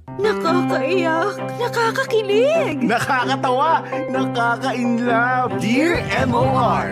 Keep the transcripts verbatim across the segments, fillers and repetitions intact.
Nakakaiyak, nakakakilig, nakakatawa, nakaka-inlove. Dear M O R.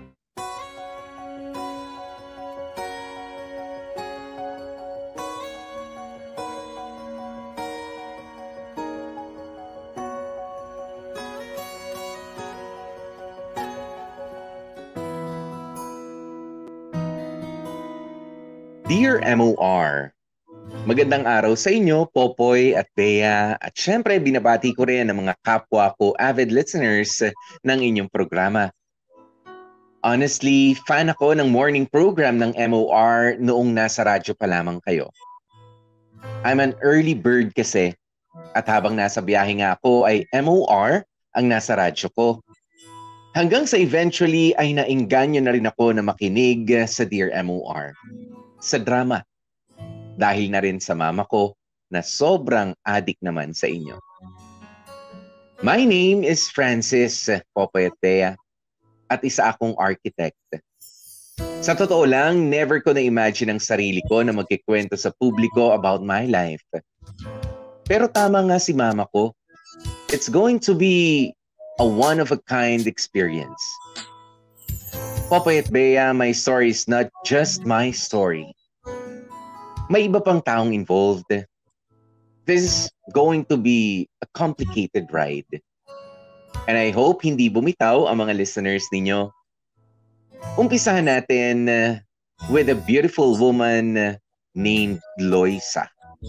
Dear M O R, magandang araw sa inyo, Popoy at Bea. At syempre, binabati ko rin ang mga kapwa ko avid listeners ng inyong programa. Honestly, fan ako ng morning program ng M O R noong nasa radyo pa lamang kayo. I'm an early bird kasi at habang nasa biyahe nga ako ay M O R ang nasa radyo ko. Hanggang sa eventually ay nainganyo na rin ako na makinig sa Dear M O R. Sa drama. Dahil na rin sa mama ko na sobrang addict naman sa inyo. My name is Francis Popoy at Bea at isa akong architect. Sa totoo lang, never ko na-imagine ang sarili ko na magkikwento sa publiko about my life. Pero tama nga si mama ko. It's going to be a one-of-a-kind experience. Popoy at Bea, my story is not just my story. May iba pang taong involved. This is going to be a complicated ride. And I hope hindi bumitaw ang mga listeners ninyo. Umpisahan natin with a beautiful woman named Loisa.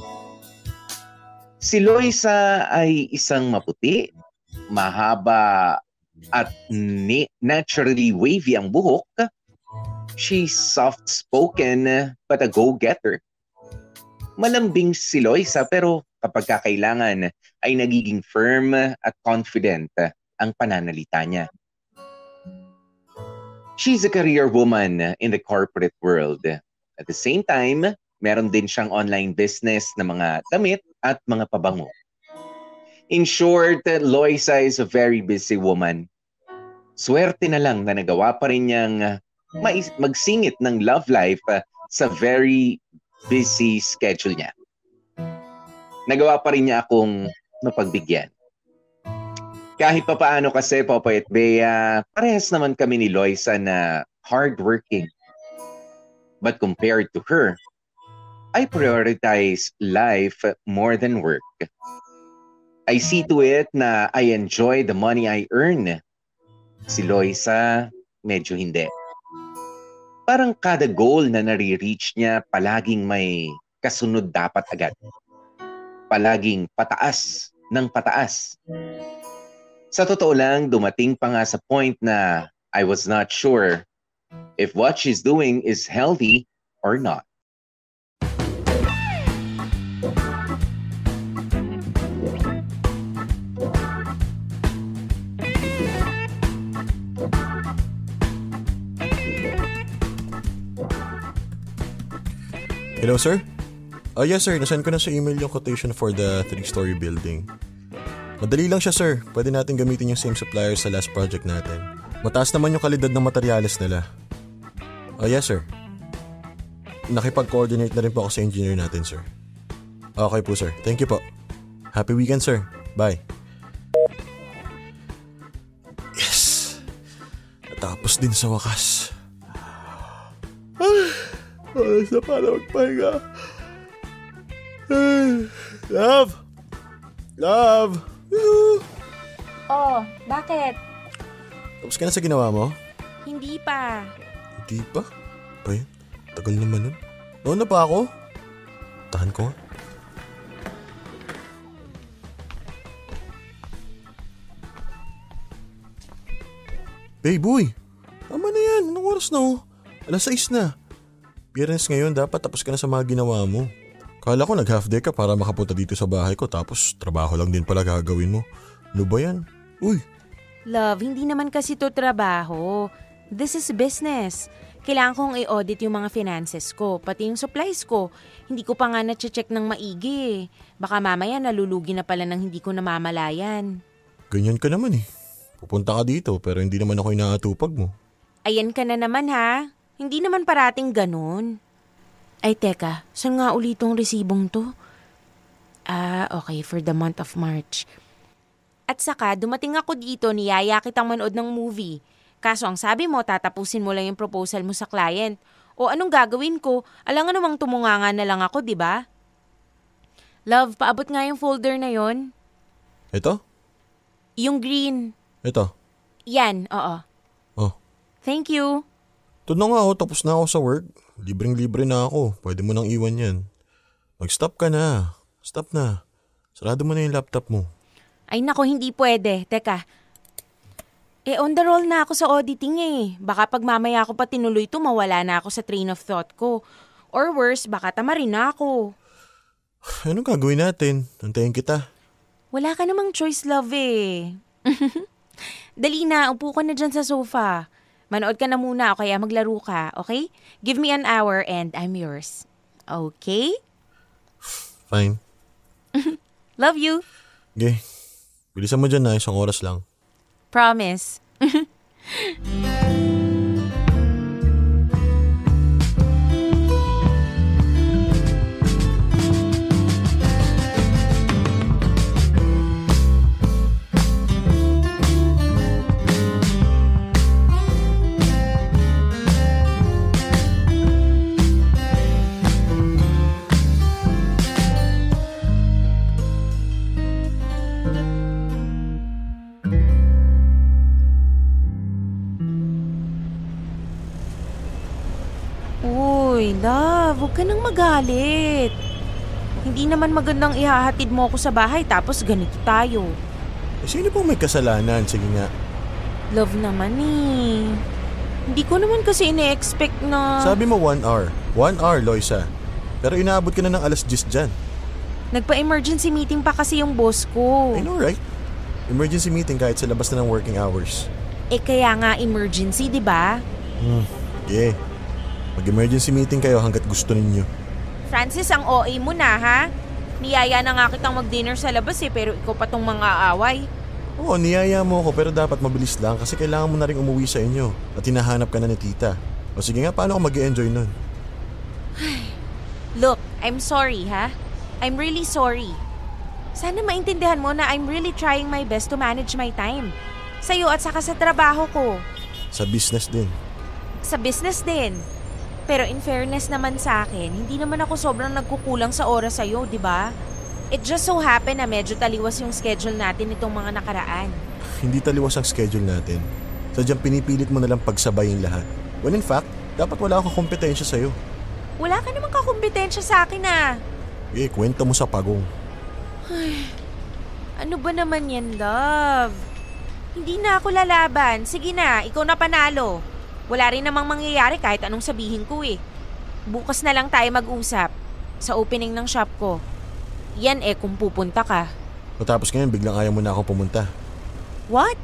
Si Loisa ay isang maputi, mahaba at naturally wavy ang buhok. She's soft-spoken but a go-getter. Malambing si Loisa pero kapag kakailangan ay nagiging firm at confident ang pananalita niya. She's a career woman in the corporate world. At the same time, meron din siyang online business na mga damit at mga pabango. In short, Loisa is a very busy woman. Swerte na lang na nagawa pa rin niyang magsingit ng love life sa very busy schedule niya. Nagawa pa rin niya akong mapagbigyan. Kahit pa paano kasi, Popoy at Bea, parehas naman kami ni Loisa na hardworking. But compared to her, I prioritize life more than work. I see to it na I enjoy the money I earn. Si Loisa, medyo hindi. Parang kada goal na nare-reach niya, palaging may kasunod dapat agad. Palaging pataas ng pataas. Sa totoo lang, dumating pa nga sa point na I was not sure if what she's doing is healthy or not. Hello, sir? Ah, uh, yes, sir. Nasend ko na sa email yung quotation for the three-story building. Madali lang siya, sir. Pwede natin gamitin yung same supplier sa last project natin. Mataas naman yung kalidad ng materyales nila. Ah, uh, yes, sir. Nakipag-coordinate na rin po ako sa engineer natin, sir. Okay po, sir. Thank you po. Happy weekend, sir. Bye. Yes! Natapos din sa wakas. Oras na para magpahinga. Love! Love! Oh, bakit? Tapos ka na sa ginawa mo? Hindi pa. Hindi pa? Pa yun? Tagal naman nun. Noon na pa ako? Tahan ko nga. Hey boy! Tama na yan. Anong oras na oh? Alas sais na. Biyernes ngayon, dapat tapos ka na sa mga ginawa mo. Kala ko nag-half day ka para makapunta dito sa bahay ko tapos trabaho lang din pala gagawin mo. Ano ba yan? Uy! Love, hindi naman kasi to trabaho. This is business. Kailangan kong i-audit yung mga finances ko, pati yung supplies ko. Hindi ko pa nga na-check ng maigi. Baka mamaya nalulugi na pala ng hindi ko namamalayan. Ganyan ka naman eh. Pupunta ka dito pero hindi naman ako inaatupag mo. Ayan ka na naman ha. Hindi naman parating ganun. Ay teka, saan nga ulit tong resibong to? Ah, okay, for the month of March. At saka, dumating ako dito, niyaya kitang manood ng movie. Kaso ang sabi mo, tatapusin mo lang yung proposal mo sa client. O anong gagawin ko? Alam nga namang tumunganga na lang ako, di ba? Love, paabot nga yung folder na yon. Ito? Yung green. Ito? Yan, oo. Oh. Thank you. Ito na nga ako, tapos na ako sa work. Libreng-libre na ako. Pwede mo nang iwan yan. Mag-stop ka na. Stop na. Sarado mo na yung laptop mo. Ay nako, hindi pwede. Teka. Eh, on the roll na ako sa auditing eh. Baka pag mamaya ako pa tinuloy to, mawala na ako sa train of thought ko. Or worse, baka tamarin na ako. Anong gagawin natin? Antayin kita. Wala ka namang choice, love eh. Dali na, upo ka na dyan sa sofa. Manood ka na muna o kaya maglaro ka, okay? Give me an hour and I'm yours. Okay? Fine. Love you. Okay. Bilisan mo dyan na, isang oras lang. Promise. Uy, love, huwag ka nang magalit. Hindi naman magandang ihahatid mo ako sa bahay tapos ganito tayo. Eh, sino pong may kasalanan? Sige nga. Love naman eh. Hindi ko naman kasi ine-expect na... Sabi mo one hour. One hour, Loisa. Pero inaabot ka na ng alas diyes dyan. Nagpa-emergency meeting pa kasi yung boss ko. I know, right? Emergency meeting kahit sa labas na ng working hours. Eh kaya nga emergency, di ba? Hmm, yeah. Mag-emergency meeting kayo hanggat gusto ninyo. Francis, ang O A mo na ha? Niyaya na nga kitang mag-dinner sa labas eh, pero ikaw pa tong mga away. Oo, niyaya mo ako pero dapat mabilis lang kasi kailangan mo na rin umuwi sa inyo at hinahanap ka na ni tita. O sige nga, paano ako mag-e-enjoy nun? Look, I'm sorry ha? I'm really sorry. Sana maintindihan mo na I'm really trying my best to manage my time. Sa'yo at saka sa trabaho ko. Sa business din. Sa business din. Pero in fairness naman sa akin, hindi naman ako sobrang nagkukulang sa oras sa'yo, di ba? It just so happen na medyo taliwas yung schedule natin itong mga nakaraan. Hindi taliwas ang schedule natin. Sadyang pinipilit mo na lang pagsabayin lahat. When in fact, dapat wala akong kompetensya sa'yo. Wala ka namang kakumpetensya sa akin ah. Eh, kwenta mo sa pagong. Ay, ano ba naman yan, love? Hindi na ako lalaban. Sige na, ikaw na panalo. Wala rin namang mangyayari kahit anong sabihin ko eh. Bukas na lang tayo mag-usap sa opening ng shop ko. Yan eh kung pupunta ka. O tapos ngayon biglang ayaw mo na akong pumunta. What?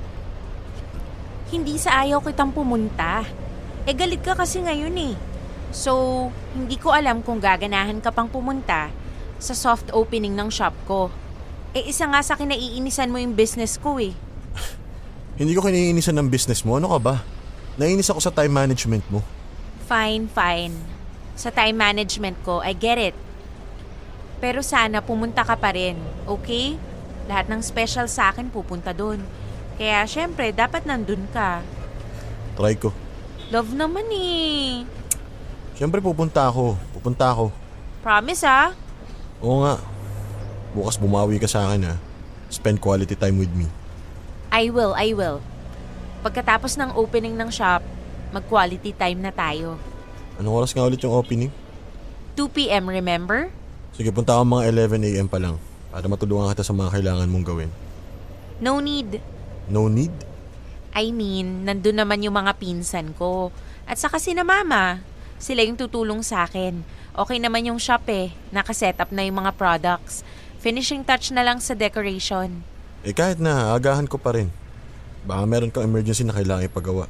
Hindi sa ayaw kitang pumunta. Eh galit ka kasi ngayon eh. So, hindi ko alam kung gaganahan ka pang pumunta sa soft opening ng shop ko. Eh isa nga sa kinaiinisan mo yung business ko eh. Hindi ko kiniinisan ng business mo. Ano ka ba? Naiinis ako sa time management mo. Fine, fine. Sa time management ko, I get it. Pero sana pumunta ka pa rin, okay? Lahat ng special sa akin pupunta doon. Kaya syempre, dapat nandun ka. Try ko. Love naman eh. Syempre pupunta ako. Pupunta ako. Promise ah? Oo nga. Bukas bumawi ka sa akin ha. Spend quality time with me. I will, I will. Pagkatapos ng opening ng shop, mag-quality time na tayo. Anong oras nga ulit yung opening? two p.m. remember? Sige, punta ako mga eleven a.m. pa lang para matulungan kita sa mga kailangan mong gawin. No need. No need? I mean, nandun naman yung mga pinsan ko. At saka si na mama. Sila yung tutulong sa akin. Okay naman yung shop eh. Nakaset up na yung mga products. Finishing touch na lang sa decoration. Eh kahit na, agahan ko pa rin. Baka meron kang emergency na kailangan ipagawa.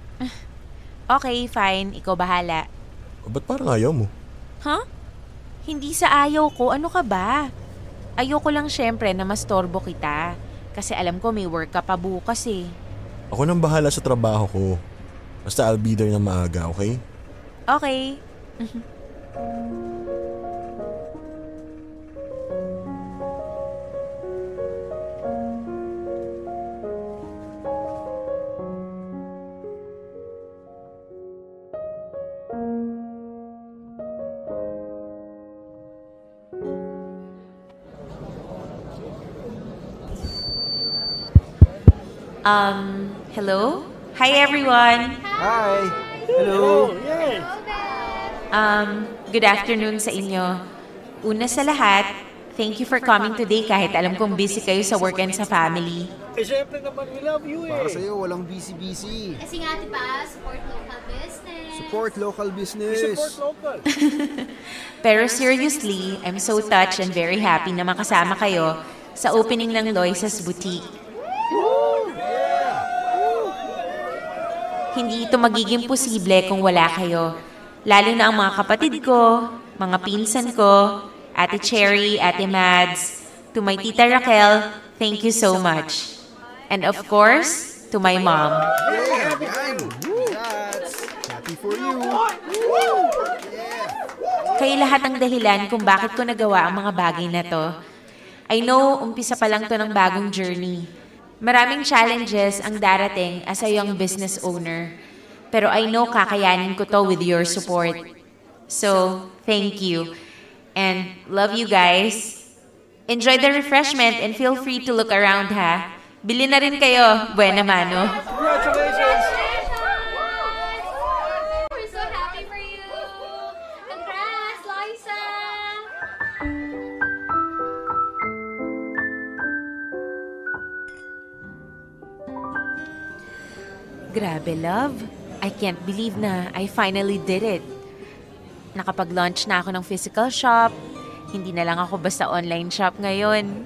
Okay, fine. Ikaw bahala. O ba't parang ayaw mo? Huh? Hindi sa ayaw ko. Ano ka ba? Ayoko lang syempre na mastorbo kita. Kasi alam ko may work ka pa bukas eh. Ako nang bahala sa trabaho ko. Basta I'll be there na maaga, okay? Okay. Um, hello? Hi everyone! Hi! Hello! Um, good afternoon sa inyo. Una sa lahat, thank you for coming today kahit alam kong busy kayo sa work and sa family. Eh, syempre naman, we love you eh. Para sa'yo, walang busy-busy. Kasi nga, diba, support local business. Support local business. Support local. Pero seriously, I'm so touched and very happy na makasama kayo sa opening ng Loisa's Boutique. Hindi ito magiging posible kung wala kayo. Lalo na ang mga kapatid ko, mga pinsan ko, Ate Cherry, Ate Mads, to my Tita Raquel, thank you so much. And of course, to my mom. Yeah, yan. Congrats. Happy for you. Kayo lahat ang dahilan kung bakit ko nagawa ang mga bagay na to. I know, umpisa pa lang to ng bagong journey. Maraming challenges ang darating as a young business owner. Pero I know kakayanin ko to with your support. So, thank you. And love you guys. Enjoy the refreshment and feel free to look around ha. Bili na rin kayo. Buena mano. Congratulations! We're so happy for you! Congrats, Liza! Grabe, love. I can't believe na I finally did it. Nakapag-launch na ako ng physical shop. Hindi na lang ako basta online shop ngayon.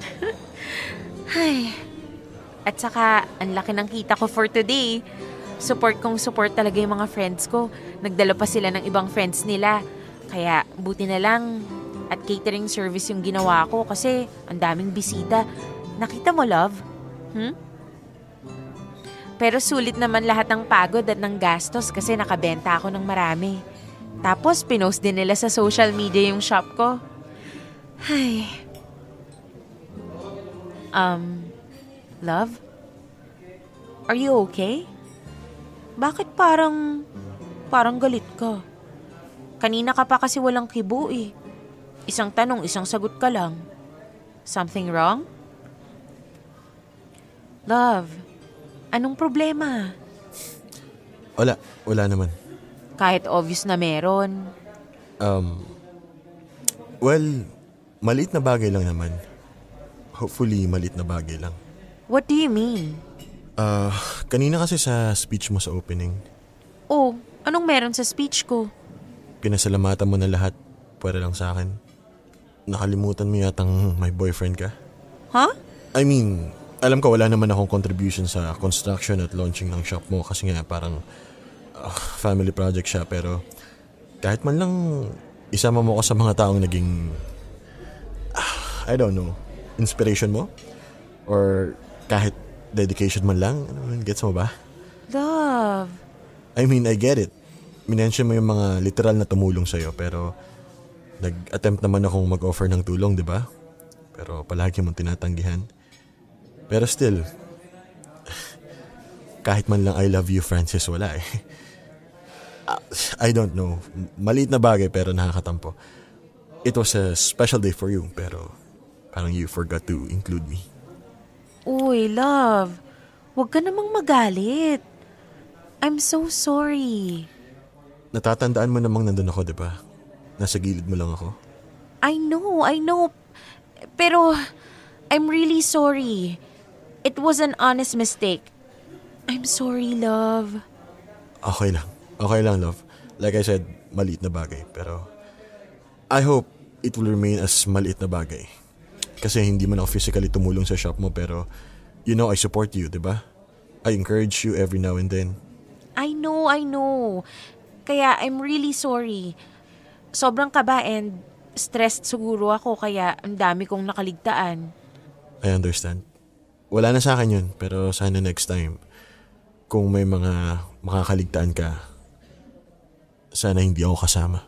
Ay. At saka, ang laki ng kita ko for today. Support kong support talaga yung mga friends ko. Nagdala pa sila ng ibang friends nila. Kaya, buti na lang. At catering service yung ginawa ko kasi ang daming bisita. Nakita mo, love? Hmm? Pero sulit naman lahat ng pagod at ng gastos kasi nakabenta ako ng marami. Tapos, pinost din nila sa social media yung shop ko. Ay. Um, love? Are you okay? Bakit parang, parang galit ka? Kanina ka pa kasi walang kibo eh. Isang tanong, isang sagot ka lang. Something wrong? Love, anong problema? Wala, wala naman. Kahit obvious na meron. Um, well, maliit na bagay lang naman. Hopefully, maliit na bagay lang. What do you mean? Ah, kanina kasi sa speech mo sa opening, Oh, anong meron sa speech ko? pinasalamatan mo na lahat para lang sa akin. Nakalimutan mo yatang may boyfriend ka? Huh? I mean, alam ko wala naman akong contribution sa construction at launching ng shop mo kasi nga parang uh, family project siya, pero kahit man lang isama mo ko sa mga taong naging uh, I don't know, inspiration mo? Or kahit dedication man lang? Ano, gets mo ba? Love. I mean, I get it. Minention mo yung mga literal na tumulong sa'yo, pero nag-attempt naman akong mag-offer ng tulong, di ba? Pero palagi mong tinatanggihan. Pero still, kahit man lang I love you, Francis, wala eh. I don't know. Maliit na bagay pero nakakatampo. It was a special day for you, pero parang you forgot to include me. Uy, love. Huwag ka namang magalit. I'm so sorry. Natatandaan mo namang nandun ako, di ba? Nasa gilid mo lang ako. I know, I know. Pero, I'm really sorry. It was an honest mistake. I'm sorry, love. Okay lang. Okay lang, love. Like I said, maliit na bagay. Pero, I hope it will remain as maliit na bagay. Kasi hindi man ako physically tumulong sa shop mo, pero, you know I support you, di ba? I encourage you every now and then. I know, I know. Kaya, I'm really sorry. Sobrang kaba and stressed siguro ako, kaya ang dami kong nakaligtaan. I understand. Wala na sa akin yun, pero sana next time, kung may mga makakaligtaan ka, sana hindi ako kasama.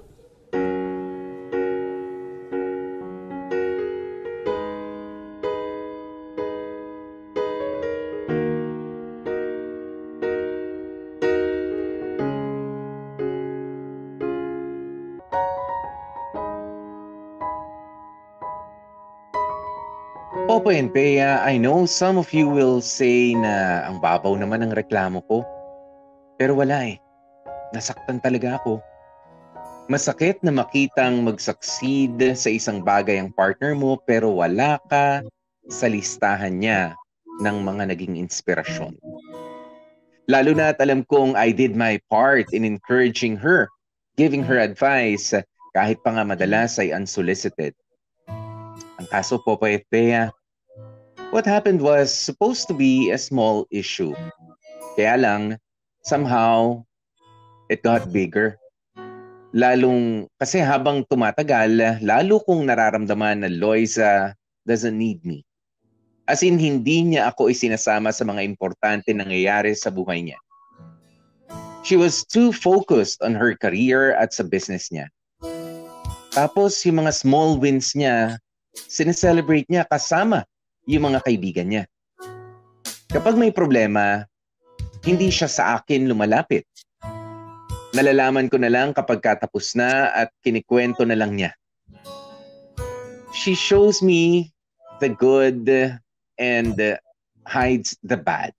Popo and Bea, I know some of you will say na ang babaw naman ng reklamo ko. Pero wala eh. Nasaktan talaga ako. Masakit na makitang mag-succeed sa isang bagay ang partner mo pero wala ka sa listahan niya ng mga naging inspirasyon. Lalo na at alam kong I did my part in encouraging her, giving her advice kahit pa nga madalas ay unsolicited. Ang kaso po pa Bea, what happened was supposed to be a small issue. Kaya lang, somehow, it got bigger. Lalong, kasi habang tumatagal, lalo kong nararamdaman na Loisa doesn't need me. As in, hindi niya ako isinasama sa mga importante nangyayari sa buhay niya. She was too focused on her career at sa business niya. Tapos, yung mga small wins niya, sineselebrate niya kasama yung mga kaibigan niya. Kapag may problema, hindi siya sa akin lumalapit. Nalalaman ko na lang kapag katapos na at kinikwento na lang niya. She shows me the good and hides the bad.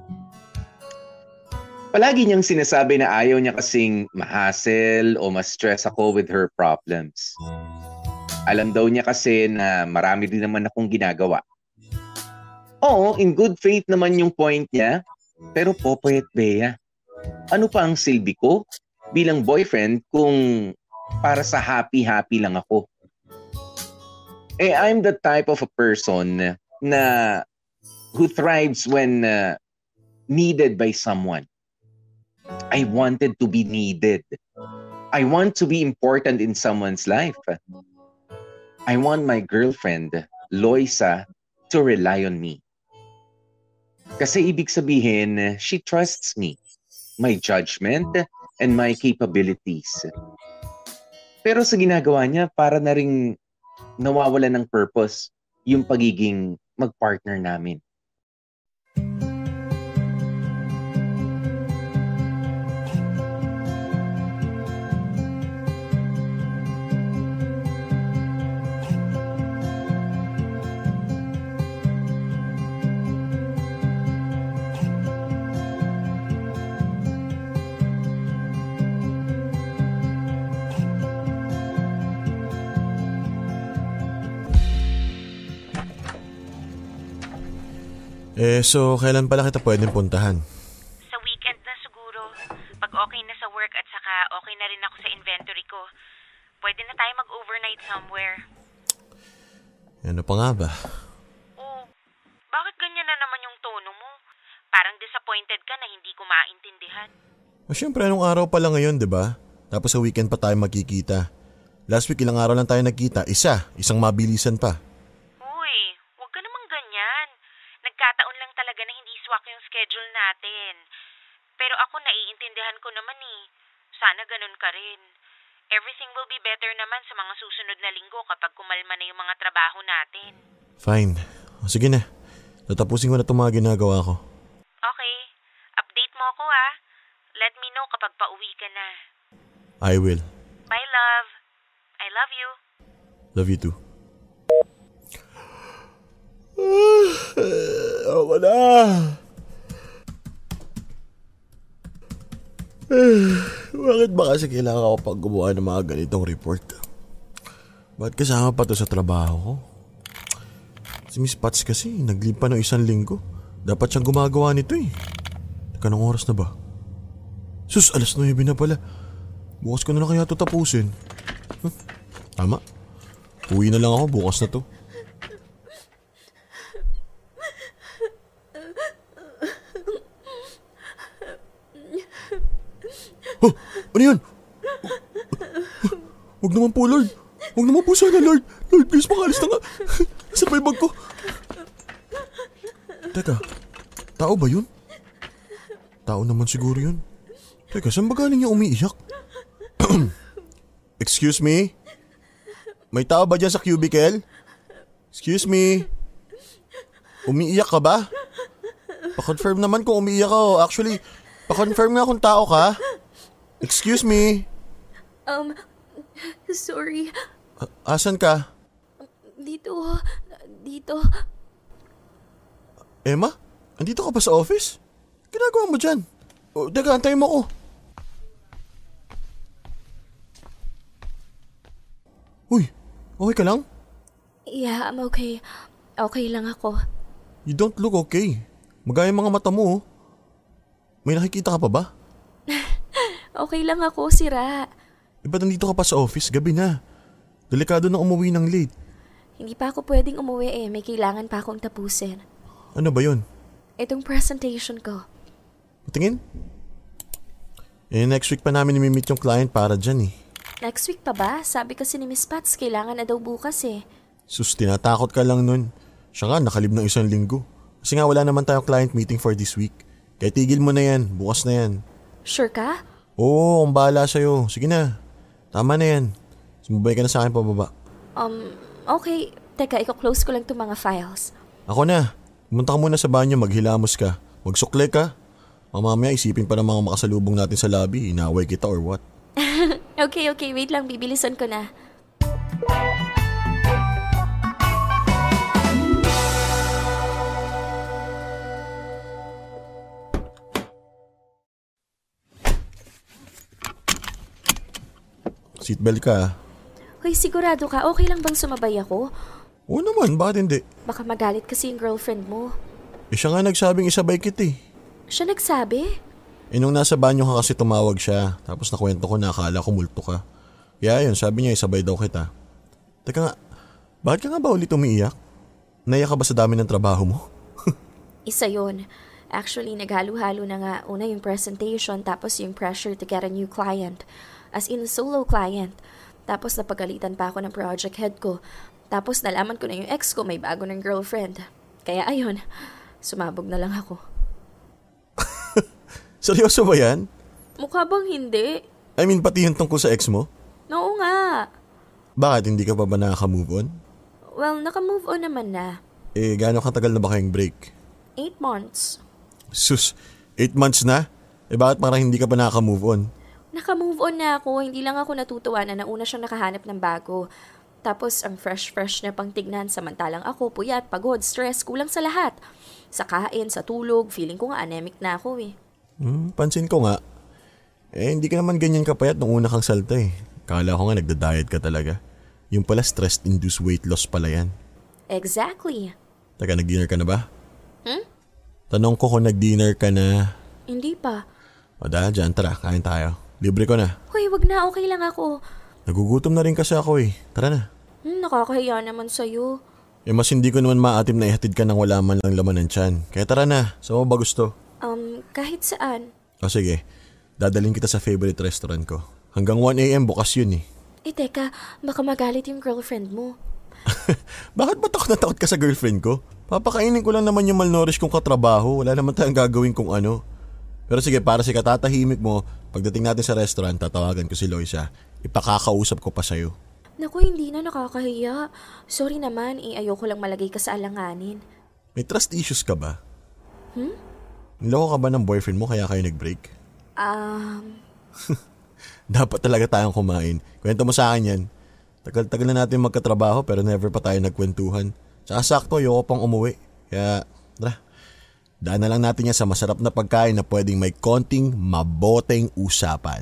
Palagi niyang sinasabi na ayaw niya kasing ma-hassle o ma-stress ako with her problems. Alam daw niya kasi na marami din naman akong ginagawa. Oo, in good faith naman yung point niya. Pero Popoy at Bea, ano pa ang silbi ko bilang boyfriend kung para sa happy-happy lang ako? Eh, I'm the type of a person na who thrives when uh, needed by someone. I wanted to be needed. I want to be important in someone's life. I want my girlfriend, Loisa, to rely on me. Kasi ibig sabihin, she trusts me, my judgment, and my capabilities. Pero sa ginagawa niya, para na ring nawawala ng purpose yung pagiging mag-partner namin. Eh, so kailan pala kita pwedeng puntahan? Sa weekend na siguro. Pag okay na sa work at saka okay na rin ako sa inventory ko, pwede na tayo mag-overnight somewhere. Ano pa nga ba? Oh, bakit ganyan na naman yung tono mo? Parang disappointed ka na hindi ko maintindihan. O syempre, anong araw pa lang ngayon, di ba? Tapos sa weekend pa tayo magkikita. Last week, ilang araw lang tayo nagkita. Isa, isang mabilisan pa. Nagkataon lang talaga na hindi swak yung schedule natin. Pero ako naiintindihan ko naman eh. Sana ganun ka rin. Everything will be better naman sa mga susunod na linggo kapag kumalma na yung mga trabaho natin. Fine. O, sige na. Tatapusin ko na itong mga ginagawa ko. Okay. Update mo ako ah. Let me know kapag pauwi ka na. I will. Bye love. I love you. Love you too. Ako na. Bakit ba kasi kailangan ako pag gumawa ng mga ganitong report? Bakit kasama pa to sa trabaho ko? Si Miss Pats kasi, naglipa ng isang linggo. Dapat siyang gumagawa nito eh. Teka, anong oras na ba? Sus, alas nuwebe na pala. Bukas ko na lang kaya ito tapusin. Huh? Tama. Uwi na lang ako, bukas na to. Oh, ano yan? Huwag naman po, Lord. Huwag naman po sana, Lord. Lord, please, makalis na nga. Saan ba yung bag ko? Teka, tao ba yun? Tao naman siguro yun. Teka, saan ba galing yung umiiyak? Excuse me? May tao ba dyan sa cubicle? Excuse me? Umiiyak ka ba? Pa-confirm naman kung umiiyak ka. Actually, pa-confirm nga kung tao ka. Excuse me? Um, sorry. A- asan ka? Dito, dito. dito. Emma, andito ka pa sa office? Ginagawa mo dyan? O, teka, antayin mo ko. Uy, okay ka lang? Yeah, I'm okay. Okay lang ako. You don't look okay. Magaya mga mata mo. Oh. May nakikita ka pa ba? Okay lang ako, sira. E ba't nandito ka pa sa office? Gabi na. Delikado na umuwi ng late. Hindi pa ako pwedeng umuwi eh. May kailangan pa akong tapusin. Ano ba yun? Itong presentation ko. Tingin? Eh, next week pa namin nimimit yung client para dyan eh. Next week pa ba? Sabi kasi ni Miss Pats, kailangan na daw bukas eh. Sus, tinatakot ka lang nun. Siya nga, nakalib ng isang linggo. Kasi nga wala naman tayong client meeting for this week. Kaya tigil mo na yan, bukas na yan. Sure ka? Oo, ang bahala sa'yo. Sige na, tama na yan. Sumabay ka na sa akin pababa. Um, okay. Teka, iko-close ko lang itong mga files. Ako na, pumunta ka muna sa banyo, maghilamos ka. Magsukle ka. Mamamaya isipin pa ng mga makasalubong natin sa lobby, inaway kita or what. Okay, okay. Wait lang, bibilisan ko na. Seatbelt ka ah. Hoy, sigurado ka? Okay lang bang sumabay ako? Oo naman, bakit hindi? Baka magalit kasi yung girlfriend mo. Eh siya nga nagsabing isabay kita eh. Siya nagsabi? Eh nung nasa banyo ka kasi tumawag siya. Tapos nakwento ko na akala ko multo ka. Kaya yun, sabi niya isabay daw kita. Teka nga, bakit ka nga ba ulit umiiyak? Naiyak ka ba sa dami ng trabaho mo? Isa yun. Actually, naghalo-halo na nga. Una yung presentation, tapos yung pressure to get a new client. As in, solo client. Tapos napagalitan pa ako ng project head ko. Tapos nalaman ko na yung ex ko may bago ng girlfriend. Kaya ayun, sumabog na lang ako. Seryoso ba yan? Mukha bang hindi? I mean, pati yung tungkol sa ex mo? Oo nga. Bakit, hindi ka pa ba nakaka-move on? Well, naka-move on naman na. Eh, gaano katagal na ba kayong break? Eight months. Sus, eight months na? Eh bakit parang hindi ka pa nakaka-move on? Naka-move on na ako. Hindi lang ako natutuwa na nauna siyang nakahanap ng bago. Tapos, ang fresh-fresh na pang tignan samantalang ako, puyat, pagod, stress, kulang sa lahat. Sa kain, sa tulog, feeling ko nga anemic na ako eh. Hmm, pansin ko nga. Eh, hindi ka naman ganyan kapayat nung una kang salta eh. Kala ko nga nagda-diet ka talaga. Yung pala stress-induced weight loss pala yan. Exactly. Taka, nag-dinner ka na ba? Hmm? Tanong ko kung nag-dinner ka na. Hindi pa. O dahil dyan, tara, kain tayo. Libre ko na. Hoy, wag na, okay lang ako. Nagugutom na rin kasi ako eh. Tara na. Hmm, nakakahiya naman sa'yo. Eh mas hindi ko naman maatim na ihatid ka nang wala man lang laman ng tiyan. Kaya tara na, saan mo ba gusto? Um, kahit saan. O sige, dadalhin kita sa favorite restaurant ko. Hanggang one a.m. bukas yun eh. Eh teka, baka magalit yung girlfriend mo. Bakit ba takot na takot ka sa girlfriend ko? Papakainin ko lang naman yung malnourished kong katrabaho. Wala naman tayong gagawin kung ano. Pero sige, para si katatahimik mo, pagdating natin sa restaurant, tatawagan ko si Loisa. Ipakakausap ko pa sa'yo. Naku, hindi na, nakakahiya. Sorry naman, eh, ayoko lang malagay ka sa alanganin. May trust issues ka ba? Hmm? Niloko ka ba ng boyfriend mo kaya kayo nag-break? Um... Dapat talaga tayong kumain. Kwento mo sa akin yan. Tagal-tagal na natin magkatrabaho pero never pa tayo nagkwentuhan. Tsaka sakto, ayoko pang umuwi. Kaya, tara. Daan na lang natin yan sa masarap na pagkain na pwedeng may konting maboteng usapan.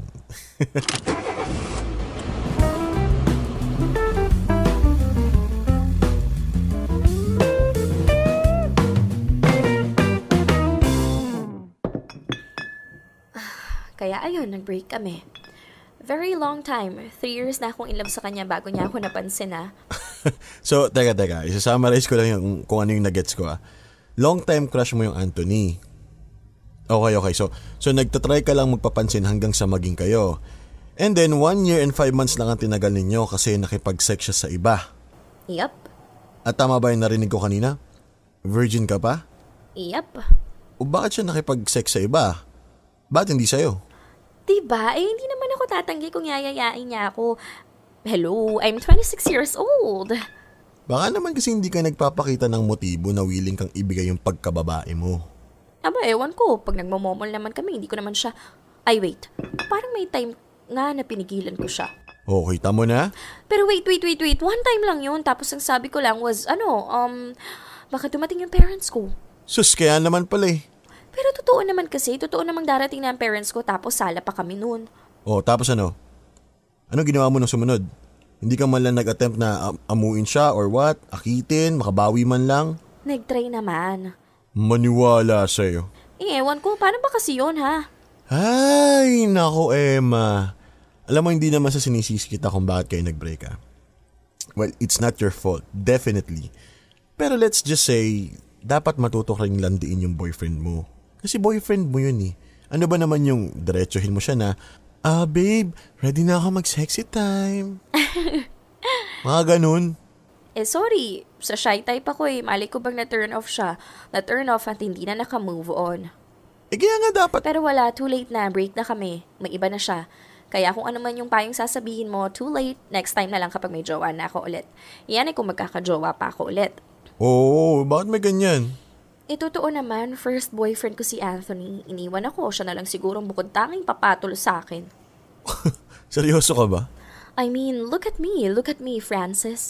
Kaya ayun, nag-break kami. Very long time. Three years na akong in love sa kanya bago niya ako napansin ah. So, teka, teka. Isa-summarize ko lang yung, kung ano yung nagets ko ah. Long time crush mo yung Anthony. Okay, okay. So, so nagtatry ka lang magpapansin hanggang sa maging kayo. And then, one year and five months lang ang tinagal ninyo kasi nakipag-sex siya sa iba. Yup. At tama ba yung narinig ko kanina? Virgin ka pa? Yup. O bakit siya nakipag-sex sa iba? Bakit hindi sa'yo? Diba? Eh, hindi naman ako tatanggi kung yayayain niya ako. Hello, I'm twenty-six years old. Baka naman kasi hindi ka nagpapakita ng motibo na willing kang ibigay yung pagkababae mo. Aba, ewan ko. Pag nagmomomol naman kami, hindi ko naman siya... Ay, wait. Parang may time nga na pinigilan ko siya. Oh, kita mo na? Pero wait, wait, wait, wait. One time lang yun. Tapos ang sabi ko lang was, ano, um, baka dumating yung parents ko. Sus, kaya naman pala eh. Pero totoo naman kasi, totoo namang darating na ang parents ko tapos sala pa kami noon. Oh, tapos ano? Ano ginawa mo nung sumunod? Hindi ka man lang nag-attempt na am- amuin siya or what? Akitin? Makabawi man lang? Nag-try naman. Maniwala sa'yo. Eh, ewan ko, paano ba kasi yun, ha? Ay, nako Emma. Alam mo, hindi naman sa sinisisi kita kung bakit kayo nag-break ah. Well, it's not your fault, definitely. Pero let's just say, dapat matuto ka rin landiin yung boyfriend mo. Kasi boyfriend mo yun eh. Ano ba naman yung diretsuhin mo siya na, ah babe, ready na ako mag-sexy time. Mga ganun. Eh, sorry. Sa shy type ako eh. Mali ko bang na-turn off siya? Na-turn off at hindi na naka-move on. Eh kaya nga dapat. Pero wala, too late na. Break na kami. May iba na siya. Kaya kung ano man yung payong sasabihin mo, too late. Next time na lang kapag may jowa na ako ulit. Yan eh kung magkakajowa pa ako ulit. Oo, bakit may ganyan? Eh, totoo naman, first boyfriend ko si Anthony. Iniwan ako, siya na lang sigurong bukod tanging papatol sa akin. Seryoso ka ba? I mean, look at me, look at me, Francis.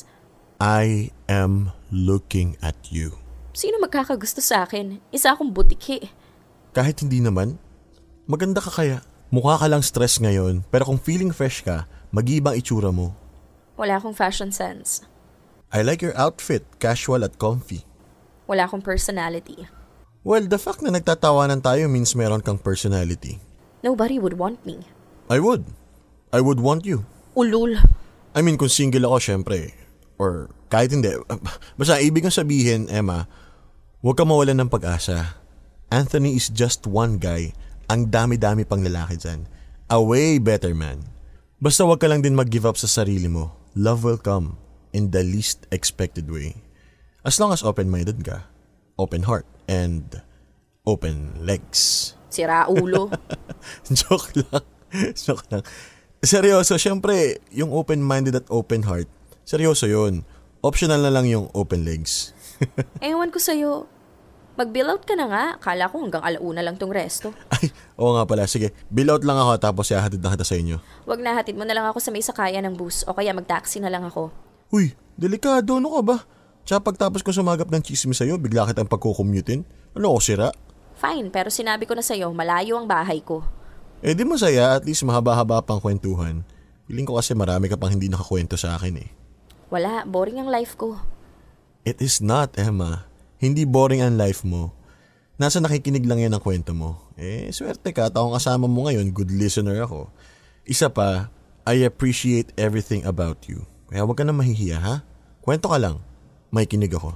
I am looking at you. Sino magkakagusto sa akin? Isa akong butiki. Kahit hindi naman, maganda ka kaya. Mukha ka lang stress ngayon, pero kung feeling fresh ka, mag-iibang itsura mo. Wala akong fashion sense. I like your outfit, casual at comfy. Wala akong personality. Well, the fact na nagtatawanan tayo means meron kang personality. Nobody would want me. I would. I would want you. Ulul. I mean, kung single ako, syempre. Or kahit hindi. Basta, ibig kong sabihin, Emma, huwag ka mawalan ng pag-asa. Anthony is just one guy. Ang dami-dami pang lalaki dyan. A way better man. Basta huwag ka lang din mag-give up sa sarili mo. Love will come in the least expected way. As long as open-minded ka, open heart, and open legs. Sira ulo. Joke lang. Joke lang. Seryoso, syempre, yung open-minded at open heart, seryoso yun. Optional na lang yung open legs. Ewan ko sa'yo. Mag-bill out ka na nga. Akala ko hanggang alauna lang tong resto. Ay, oo nga pala. Sige, bill out lang ako tapos ihahatid na kita sa inyo. Wag na, hatid mo na lang ako sa may sakayan ng bus o kaya mag-taxi na lang ako. Uy, delikado. Ano ka ba? Tsaka pagtapos ko sumagap ng chismis sa'yo, bigla kitang pagkukommutin. Ano ako sira? Fine, pero sinabi ko na sa'yo, malayo ang bahay ko. Eh di masaya, at least mahaba-haba pang kwentuhan. Feeling ko kasi marami ka pang hindi nakakwento sa akin eh. Wala, boring ang life ko. It is not, Emma. Hindi boring ang life mo. Nasa nakikinig lang yan ang kwento mo. Eh, swerte ka, taong kasama mo ngayon, good listener ako. Isa pa, I appreciate everything about you. Kaya huwag ka na mahihiya, ha? Kwento ka lang. May kinig ako.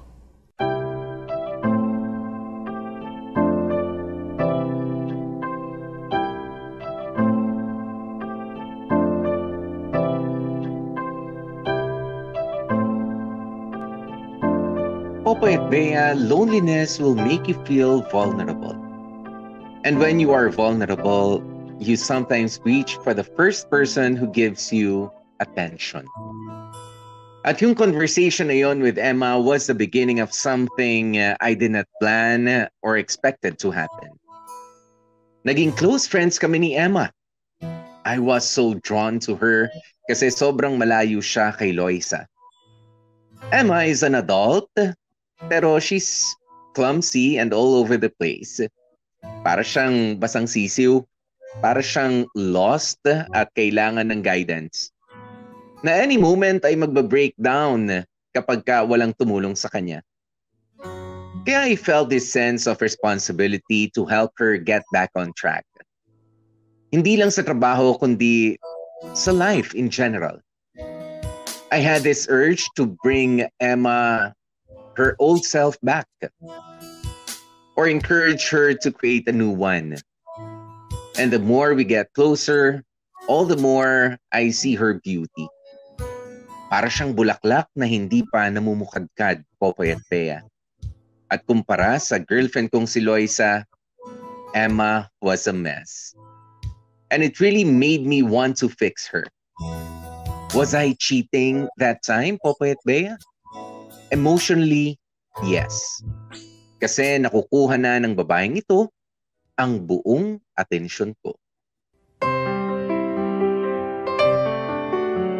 Popoy at Bea, loneliness will make you feel vulnerable. And when you are vulnerable, you sometimes reach for the first person who gives you attention. At yung conversation na yun with Emma was the beginning of something uh, I did not plan or expected to happen. Naging close friends kami ni Emma. I was so drawn to her kasi sobrang malayo siya kay Loisa. Emma is an adult, pero she's clumsy and all over the place. Para siyang basang sisiw, para siyang lost at kailangan ng guidance. Na any moment ay magba-breakdown kapag ka walang tumulong sa kanya. Kaya I felt this sense of responsibility to help her get back on track. Hindi lang sa trabaho kundi sa life in general. I had this urge to bring Emma her old self back or encourage her to create a new one. And the more we get closer, all the more I see her beauty. Para siyang bulaklak na hindi pa namumukadkad, Popoy at Bea. At kumpara sa girlfriend kong si Loisa, Emma was a mess. And it really made me want to fix her. Was I cheating that time, Popoy at Bea? Emotionally, yes. Kasi nakukuha na ng babaeng ito ang buong atensyon ko.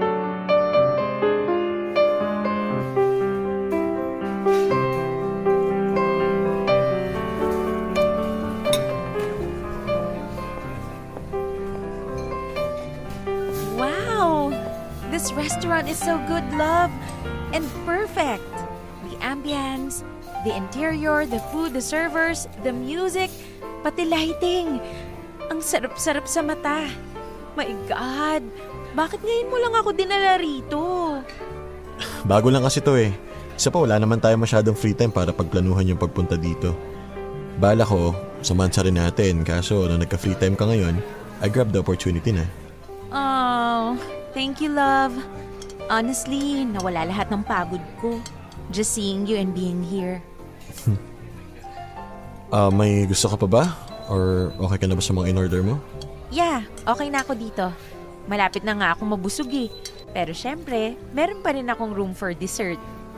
is so good, love. And perfect. The ambience, the interior, the food, the servers, the music, pati lighting. Ang sarap-sarap sa mata. My God, bakit ngayon mo lang ako dinala rito? Bago lang kasi to eh. Isa pa, wala naman tayo masyadong free time para pagplanuhan yung pagpunta dito. Bala ko, samahan rin natin. Kaso, nung nagka-free time ka ngayon, I grabbed the opportunity na. Oh, thank you, love. Honestly, nawala lahat ng pagod ko. Just seeing you and being here. Ah, uh, may gusto ka pa ba? Or okay ka na ba sa mga in-order mo? Yeah, okay na ako dito. Malapit na nga akong mabusog eh. Pero syempre, meron pa rin akong room for dessert.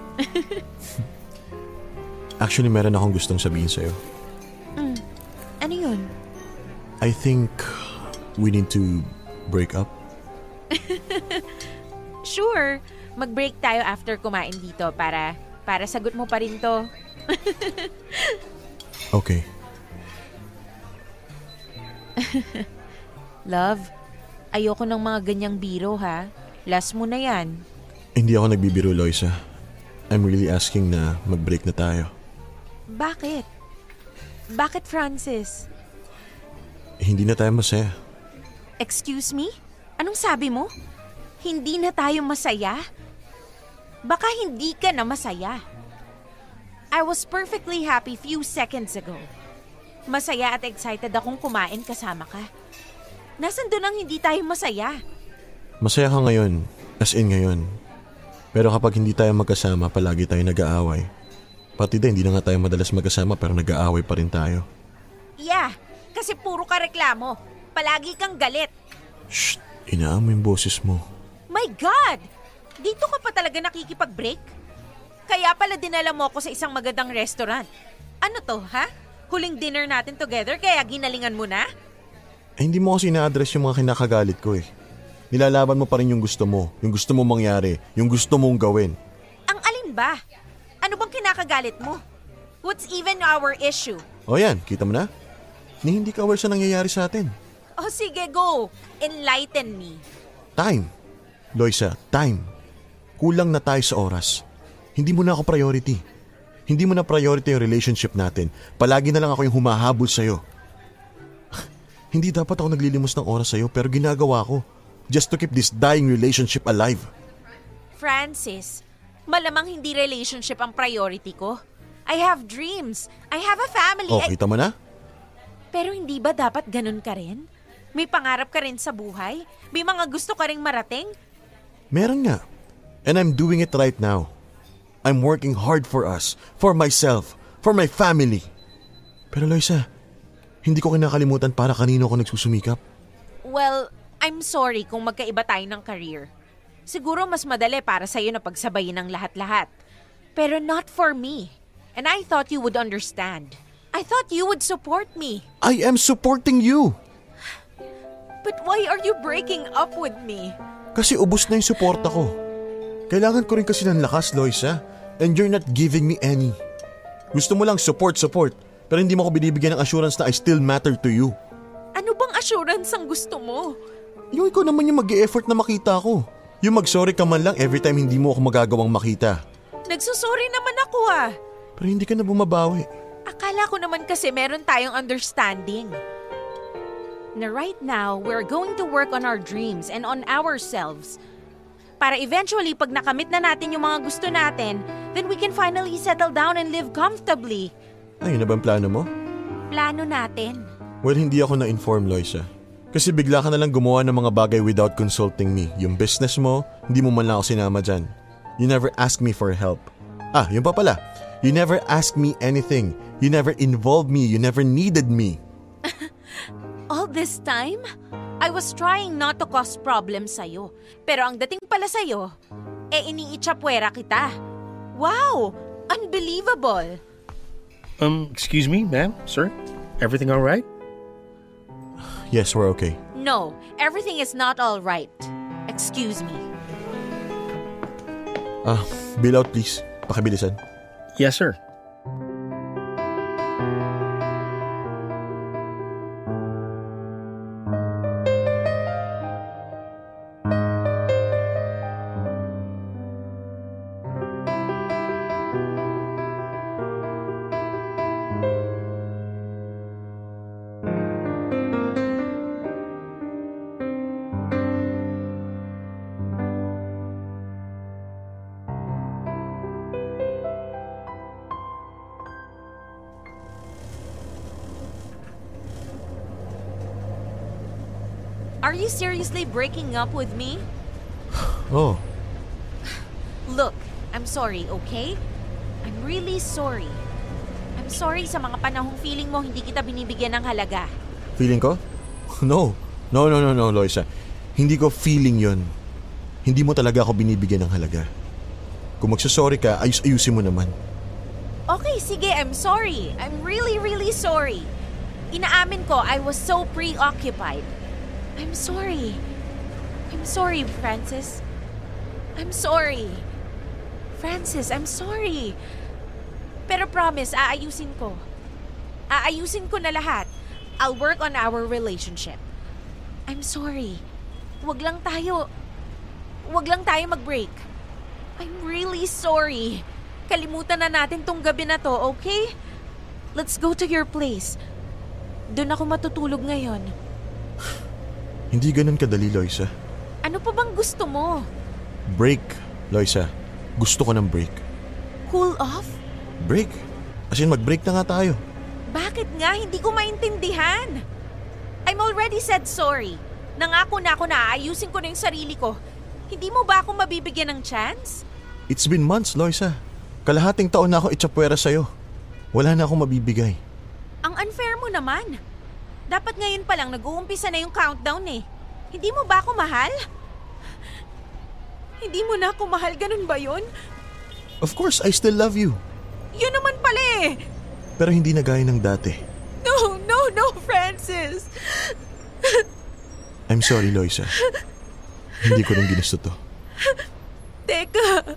Actually, meron akong gustong sabihin sa'yo. Mm, ano yun? I think we need to break up. Sure, mag-break tayo after kumain dito para para sagot mo pa rin to. Okay. Love, ayoko ng mga ganyang biro ha. Last mo na yan. Hindi ako nagbibiro, Loisa. I'm really asking na mag-break na tayo. Bakit? Bakit, Francis? Eh, hindi na tayo masaya. Excuse me? Anong sabi mo? Hindi na tayo masaya? Baka hindi ka na masaya. I was perfectly happy few seconds ago. Masaya at excited akong kumain kasama ka. Nasaan doon ang hindi tayo masaya? Masaya ka ngayon, as in ngayon. Pero kapag hindi tayo magkasama, palagi tayo nag-aaway. Pati din, hindi na nga tayo madalas magkasama pero nag-aaway pa rin tayo. Yeah, kasi puro ka reklamo. Palagi kang galit. Shh! Inaan mo yung boses mo. My God! Dito ka pa talaga nakikipag-break? Kaya pala dinala mo ako sa isang magandang restaurant. Ano to, ha? Huling dinner natin together kaya ginalingan mo na? Eh, hindi mo kasi ina-address yung mga kinakagalit ko eh. Nilalaban mo pa rin yung gusto mo, yung gusto mong mangyari, yung gusto mong gawin. Ang alin ba? Ano bang kinakagalit mo? What's even our issue? O yan, kita mo na? Ni hindi ka aware sa nangyayari sa atin. Oh sige, go. Enlighten me. Time. Loisa, time. Kulang na tayo sa oras. Hindi mo na ako priority. Hindi mo na priority yung relationship natin. Palagi na lang ako yung humahabol sa'yo. Hindi dapat ako naglilimos ng oras sa'yo pero ginagawa ko. Just to keep this dying relationship alive. Francis, malamang hindi relationship ang priority ko. I have dreams. I have a family. Oh, I... kita mo na? Pero hindi ba dapat ganun ka rin? May pangarap ka rin sa buhay? May mga gusto ka rin marating? Meron nga. And I'm doing it right now. I'm working hard for us, for myself, for my family. Pero Loisa, hindi ko kinakalimutan para kanino ako nagsusumikap. Well, I'm sorry kung magkaiba tayo ng career. Siguro mas madali para sa'yo na pagsabayin ng lahat-lahat. Pero not for me. And I thought you would understand. I thought you would support me. I am supporting you. But why are you breaking up with me? Kasi ubos na yung suporta ko. Kailangan ko rin kasi ng lakas, Loisa. And you're not giving me any. Gusto mo lang support, support. Pero hindi mo ko binibigyan ng assurance na I still matter to you. Ano bang assurance ang gusto mo? Yung ikaw naman yung mag-e-effort na makita ko. Yung mag-sorry ka man lang every time hindi mo ako magagawang makita. Nagsusorry naman ako ah. Pero hindi ka na bumabawi. Akala ko naman kasi meron tayong understanding. Na right now, we're going to work on our dreams and on ourselves. Para eventually, pag nakamit na natin yung mga gusto natin, then we can finally settle down and live comfortably. Ayun na ba ang plano mo? Plano natin. Well, hindi ako na-inform, Loisa. Kasi bigla ka na lang gumawa ng mga bagay without consulting me. Yung business mo, hindi mo man lang ako sinama dyan. You never ask me for help. Ah, yun pa pala. You never asked me anything. You never involved me. You never needed me. All this time, I was trying not to cause problems sa'yo. Pero ang dating pala sa'yo, eh iniitsapwera kita. Wow! Unbelievable! Um, excuse me, ma'am, sir? Everything all right? Yes, we're okay. No, everything is not all right. Excuse me. Ah, bill out please. Pakibilisan. Yes, sir. Are you seriously breaking up with me? Oh, Look, I'm sorry, okay? I'm really sorry. I'm sorry sa mga panahong feeling mo hindi kita binibigyan ng halaga. feeling ko? No. No, no, no, no, Loisa. Hindi ko feeling yon. Hindi mo talaga ako binibigyan ng halaga. Kung magsasorry ka, ayus-ayusin mo naman. Okay, sige, I'm sorry. I'm really, really sorry. Inaamin ko, I was so preoccupied. I'm sorry. I'm sorry, Francis. I'm sorry. Francis, I'm sorry. Pero promise, aayusin ko. Aayusin ko na lahat. I'll work on our relationship. I'm sorry. Wag lang tayo... Wag lang tayo mag-break. I'm really sorry. Kalimutan na natin tong gabi na to, okay? Let's go to your place. Doon ako matutulog ngayon. Hindi ganun kadali, Loisa. Ano pa bang gusto mo? Break, Loisa. Gusto ko ng break. Cool off? Break? As in, mag-break na nga tayo. Bakit nga? Hindi ko maintindihan. I'm already said sorry. Nangako na ako na aayusin ko na yung sarili ko. Hindi mo ba ako mabibigyan ng chance? It's been months, Loisa. Kalahating taon na ako itsapwera sa'yo. Wala na akong mabibigay. Ang unfair mo naman. Dapat ngayon pa lang nag-uumpisa na yung countdown eh. Hindi mo ba ako mahal? Hindi mo na ako mahal, ganun ba yun? Of course, I still love you. Yun naman pala eh. Pero hindi na gaya ng dati. No, no, no, Francis. I'm sorry, Loisa. Hindi ko rin ginusto to. Teka.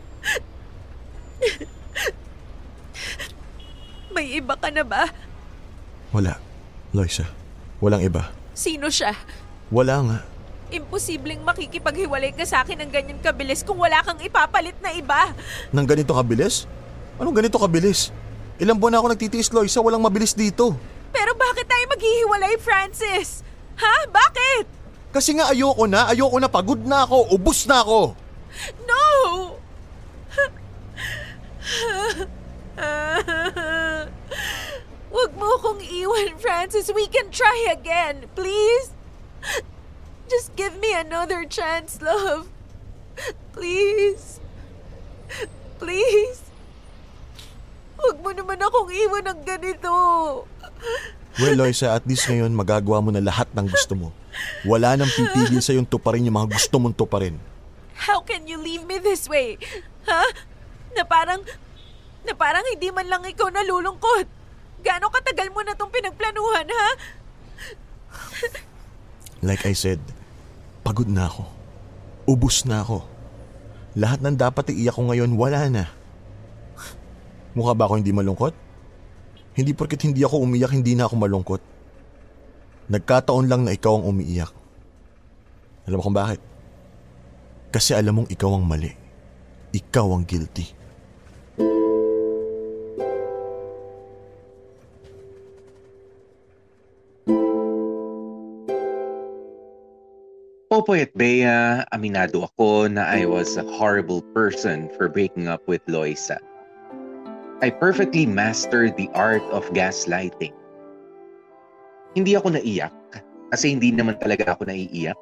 May iba ka na ba? Wala, Loisa. Walang iba. Sino siya? Wala nga. Imposibleng makikipaghiwalay ka sa akin ng ganyan kabilis kung wala kang ipapalit na iba. Nang ganito kabilis? Anong ganito kabilis? Ilang buwan na ako nagtitiis, Loisa. Walang mabilis dito. Pero bakit tayo maghihiwalay, Francis? Ha? Bakit? Kasi nga ayoko na. Ayoko na. Pagod na ako. Ubus na ako. No! Huwag mo akong iwan, Francis. We can try again. Please? Just give me another chance, love. Please. Please. Huwag mo naman akong iwan ng ganito. Well, Loisa, at least ngayon magagawa mo na lahat ng gusto mo. Wala nang pipigil sa'yong tuparin yung mga gusto mong tuparin. How can you leave me this way? Ha? Na parang, na parang hindi man lang ikaw nalulungkot. Gaano katagal mo na tong pinagplanuhan, ha? Like I said, pagod na ako. Ubus na ako. Lahat ng dapat iiyak ko ngayon, wala na. Mukha ba ako hindi malungkot? Hindi porket hindi ako umiyak, hindi na ako malungkot. Nagkataon lang na ikaw ang umiiyak. Alam mo kung bakit? Kasi alam mong ikaw ang mali. Ikaw ang guilty. Popoy at Bea, aminado ako na I was a horrible person for breaking up with Loisa. I perfectly mastered the art of gaslighting. Hindi ako naiyak kasi hindi naman talaga ako naiiyak.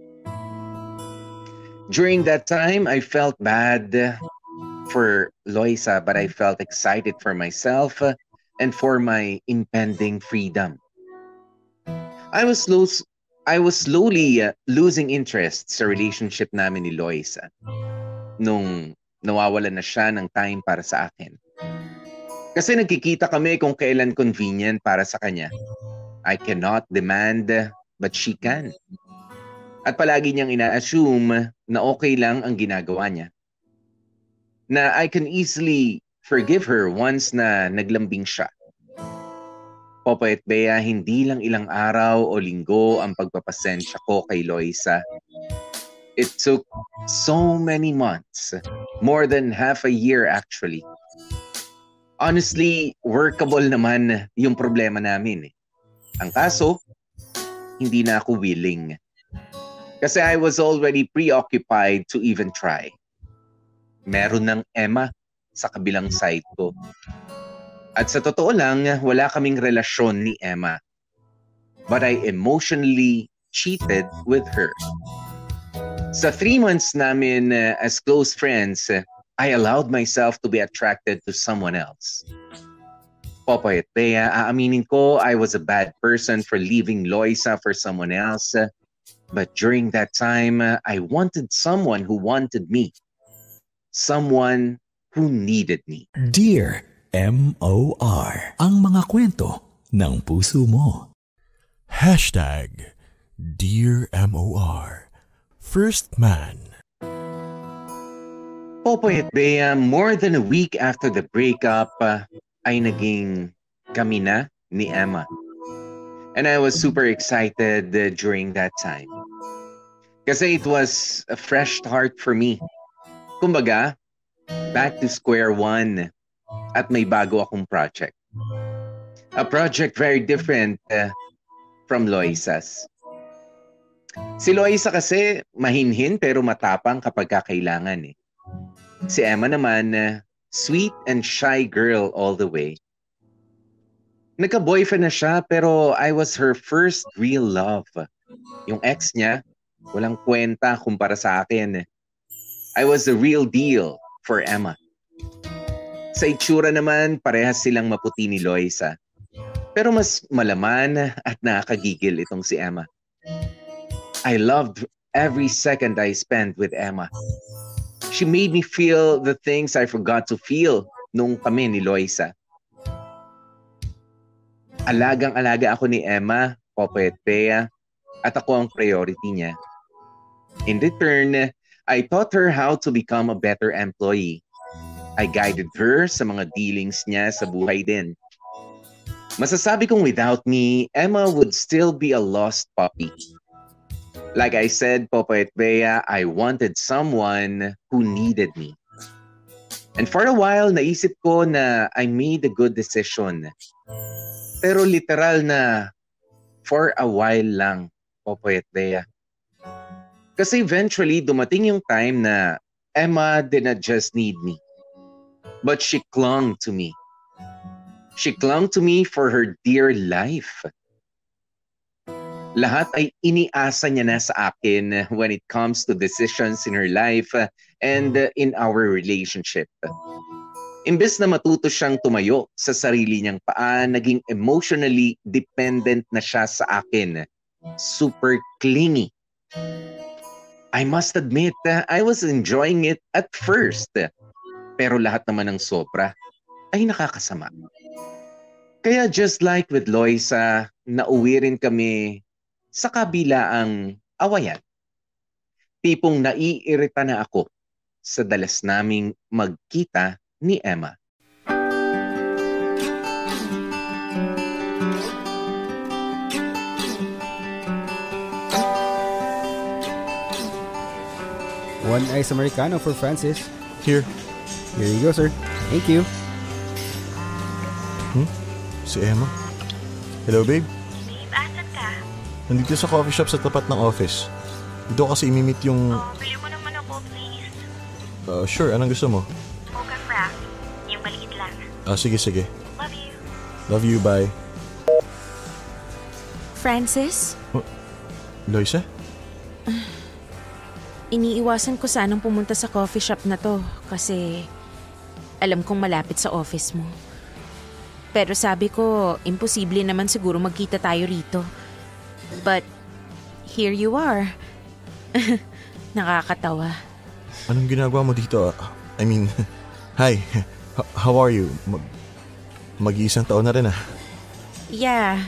During that time, I felt bad for Loisa, but I felt excited for myself and for my impending freedom. I was slow, I was slowly uh, losing interest sa relationship namin ni Loisa nung nawawalan na siya ng time para sa akin. Kasi nagkikita kami kung kailan convenient para sa kanya. I cannot demand, but she can. At palagi niyang ina-assume na okay lang ang ginagawa niya. Na I can easily forgive her once na naglambing siya. Popoy at Bea, hindi lang ilang araw o linggo ang pagpapasensya ko kay Loisa. It took so many months, more than half a year actually. Honestly, workable naman yung problema namin eh. Ang kaso, hindi na ako willing. Kasi I was already preoccupied to even try. Meron ng Emma sa kabilang side ko. At sa totoo lang, wala kaming relasyon ni Emma. But I emotionally cheated with her. Sa three months namin uh, as close friends, uh, I allowed myself to be attracted to someone else. Popoy at Bea, aaminin ko I was a bad person for leaving Loisa for someone else. Uh, but during that time, uh, I wanted someone who wanted me. Someone who needed me. Dear M O R, ang mga kwento ng puso mo. Hashtag Dear M O R, First Man. Popoy at Bea, more than a week after the breakup, uh, ay naging kami na ni Emma. And I was super excited uh, during that time. Kasi it was a fresh start for me. Kumbaga, back to square one at may bago akong project. A project very different uh, from Loisa's. Si Loisa kasi mahinhin pero matapang kapag kakailangan eh. Si Emma naman, uh, sweet and shy girl all the way. Nagka-boyfriend na siya pero I was her first real love. Yung ex niya, walang kwenta kumpara sa akin. I was the real deal for Emma. Sa itsura naman, parehas silang maputi ni Loisa. Pero mas malaman at nakakagigil itong si Emma. I loved every second I spent with Emma. She made me feel the things I forgot to feel nung kami ni Loisa. Alagang-alaga ako ni Emma, Popoy at Bea, at ako ang priority niya. In return, I taught her how to become a better employee. I guided her sa mga dealings niya sa buhay din. Masasabi kong without me, Emma would still be a lost puppy. Like I said, Popoy at Bea, I wanted someone who needed me. And for a while, naisip ko na I made a good decision. Pero literal na for a while lang, Popoy at Bea. Kasi eventually, dumating yung time na Emma did not just need me, but she clung to me. She clung to me for her dear life. Lahat ay iniasa niya na sa akin when it comes to decisions in her life and in our relationship. Imbes na matuto siyang tumayo sa sarili niyang paa, naging emotionally dependent na siya sa akin. Super clingy. I must admit, I was enjoying it at first. Pero lahat naman ng sobra ay nakakasama. Kaya just like with Loisa, nauwi rin kami sa kabilaang awayan. Tipong naiirita na ako sa dalas naming magkita ni Emma. One ice Americano for Francis. Here. Here you go, sir. Thank you. Hmm? Si Emma? Hello, babe? Babe, asan ka? Nandito sa coffee shop sa tapat ng office. Dito kasi imimit yung... Oh, bili mo naman ako, please. Uh, sure, anong gusto mo? Mocha frappe. Yung maliit lang. Ah, sige, sige. Love you. Love you, bye. Francis? Oh, Loisa? Iniiwasan ko sanang pumunta sa coffee shop na to kasi alam kong malapit sa office mo. Pero sabi ko, imposible naman siguro magkita tayo rito. But here you are. Nakakatawa. Anong ginagawa mo dito? I mean, hi. H- how are you? Mag- mag-iisang taon na rin ah. Yeah.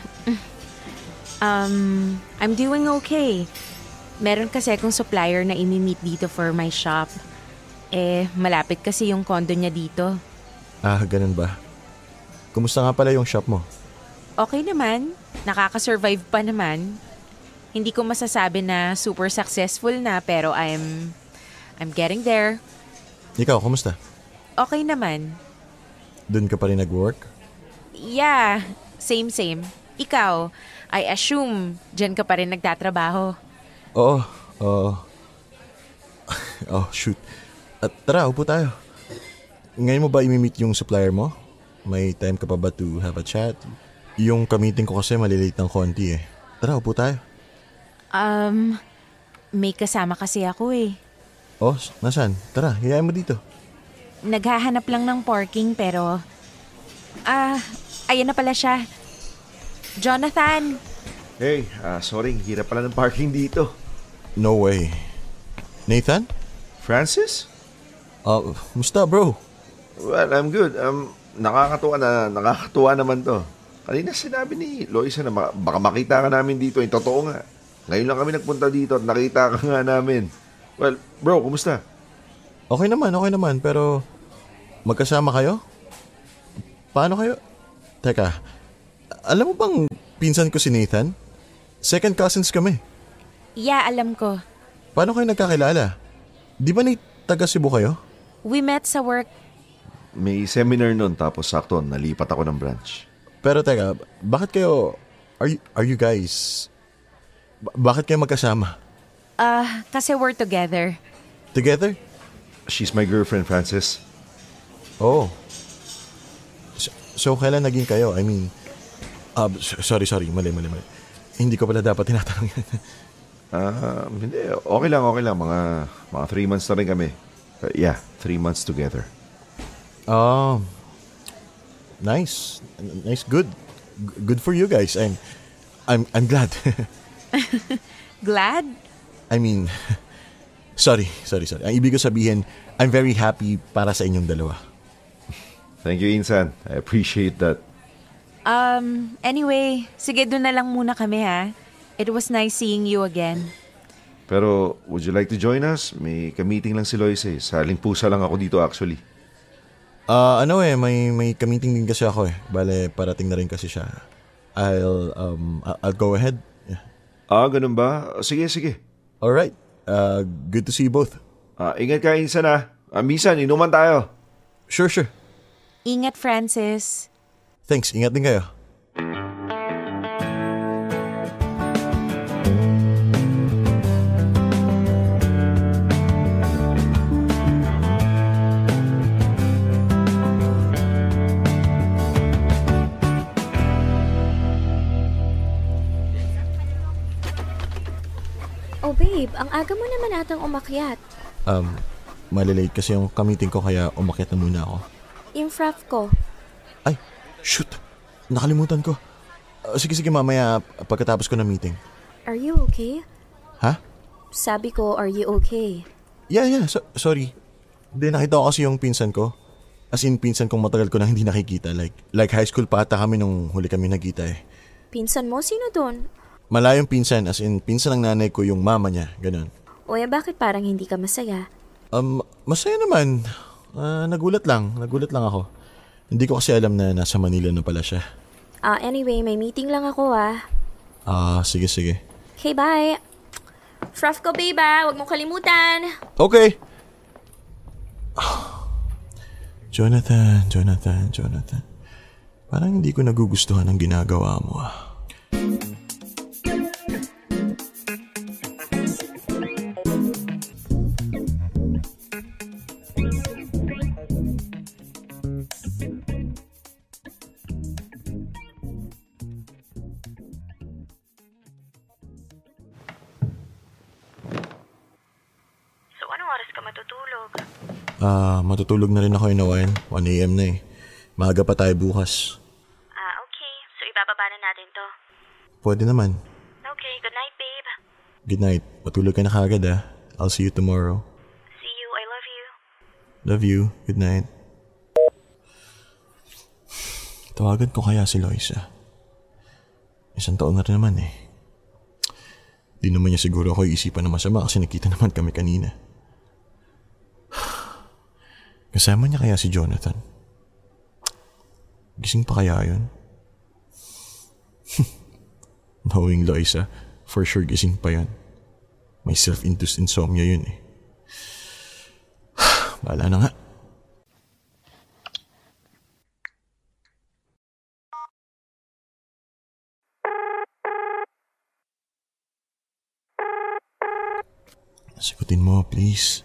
Um, I'm doing okay. Meron kasi akong supplier na imi-meet dito for my shop. Eh, malapit kasi yung condo niya dito. Ah, ganun ba? Kumusta nga pala yung shop mo? Okay naman. Nakaka-survive pa naman. Hindi ko masasabi na super successful na pero I'm I'm getting there. Ikaw, kumusta? Okay naman. Doon ka pa rin nag-work? Yeah, same same. Ikaw, I assume dyan ka pa rin nagtatrabaho. Oo, oo. Oh, shoot. At tara, upo tayo. Ngayon mo ba imi-meet yung supplier mo? May time ka pa ba to have a chat? Yung ka-meeting ko kasi malilate ng konti eh. Tara, upo tayo. Um, may kasama kasi ako eh. Oh, nasan? Tara, hiyain mo dito. Naghahanap lang ng parking pero... Ah, ayan na pala siya. Jonathan! Hey, ah, sorry, hirap pala ng parking dito. No way. Nathan? Francis? Uh, musta bro? Well, I'm good. Um, nakakatuwa na, nakakatuwa naman to. Kanina sinabi ni Loisa na baka, baka makita ka namin dito. Yung totoo nga. Ngayon lang kami nagpunta dito at nakita ka nga namin. Well, bro, kumusta? Okay naman, okay naman. Pero magkasama kayo? Paano kayo? Teka, alam mo bang pinsan ko si Nathan? Second cousins kami. Yeah, alam ko. Paano kayo nagkakilala? Di ba ni taga Cebu kayo? We met sa work. May seminar nun tapos sakto nalipat ako ng branch. Pero teka, bakit kayo... Are you, are you guys... ba- bakit kayo magkasama? Ah, uh, kasi we're together. Together? She's my girlfriend, Francis. Oh. So, so kailan naging kayo? I mean... Uh, sorry, sorry. Mali, mali, mali. Hindi ko pala dapat tinatanong yan. Ah, uh, hindi. Okay lang, okay lang. Mga, mga three months na rin kami. Uh, yeah, three months together. Oh. Nice. Nice, good. Good for you guys. I'm, I'm, I'm glad. Glad? I mean, sorry, sorry, sorry. Ang ibig ko sabihin, I'm very happy para sa inyong dalawa. Thank you, Insan. I appreciate that. Um, anyway, sige doon na lang muna kami ha. It was nice seeing you again. Pero, would you like to join us? May ka-meeting lang si Lois eh. Saling pusa lang ako dito actually. Ah, uh, ano eh, may may ka-meeting din kasi ako eh. Bale, parating na rin kasi siya. I'll um I'll go ahead. Yeah. Ah, ganun ba? Sige, sige. All right. Uh, good to see you both. Ah, ingat ka, Insan ah. Ah, Misan, inuman tayo. Sure, sure. Ingat, Francis. Thanks. Ingat din kayo. Oh babe, ang aga mo naman atang umakyat. Um, malilate kasi yung ka-meeting ko kaya umakyat na muna ako. Yung fraff ko. Ay, shoot. Nakalimutan ko. Uh, sige, sige mamaya pagkatapos ko ng meeting. Are you okay? Ha? Sabi ko, are you okay? Yeah, yeah. So, sorry. Hindi, nakita ko kasi yung pinsan ko. As in, pinsan kong matagal ko na hindi nakikita. Like, like high school pa ata kami nung huli kami nagkita eh. Pinsan mo? Sino doon? Malayong pinsan, as in, pinsan ng nanay ko yung mama niya. Ganun. O eh, bakit parang hindi ka masaya? Um, masaya naman. Uh, nagulat lang. Nagulat lang ako. Hindi ko kasi alam na nasa Manila na pala siya. Ah, uh, anyway, may meeting lang ako ah. Ah, uh, sige, sige. Okay, bye. Fraff ko, babe ah. Huwag mong kalimutan. Okay. Jonathan, Jonathan, Jonathan. Parang hindi ko nagugustuhan ang ginagawa mo ah. Ah, uh, matutulog na rin ako in a while. one a.m. na eh. Maaga pa tayo bukas. Ah, okay. So, ibababa na natin to. Pwede naman. Okay, good night, babe. Good night. Matulog ka na kagad ah. I'll see you tomorrow. See you. I love you. Love you. Good night. Tawagan ko kaya si Loisa. Isang taon na rin naman eh. Di naman niya siguro ako iisipan na masama kasi nakita naman kami kanina. Kasama niya kaya si Jonathan? Gising pa kaya yun? Knowing Loisa, for sure gising pa yun. May self-induced insomnia yun eh. Bahala na nga. Sagutin mo, please.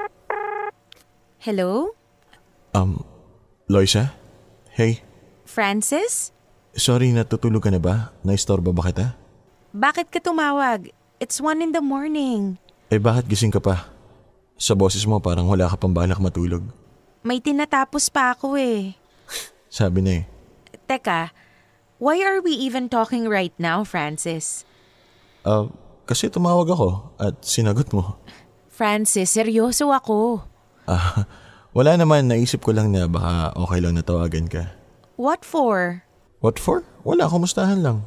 Hello? Um, Loisa? Hey? Francis? Sorry, natutulog ka na ba? Naistorba ba kita? Bakit ka tumawag? It's one in the morning. Eh bakit gising ka pa? Sa boses mo parang wala ka pang balak matulog. May tinatapos pa ako eh. Sabi na eh. Teka, why are we even talking right now, Francis? Ah, kasi tumawag ako at sinagot mo. Francis, seryoso ako. Ah, wala naman, naisip ko lang na baka okay lang na tawagan ka. What for? What for? Wala, kumustahan lang.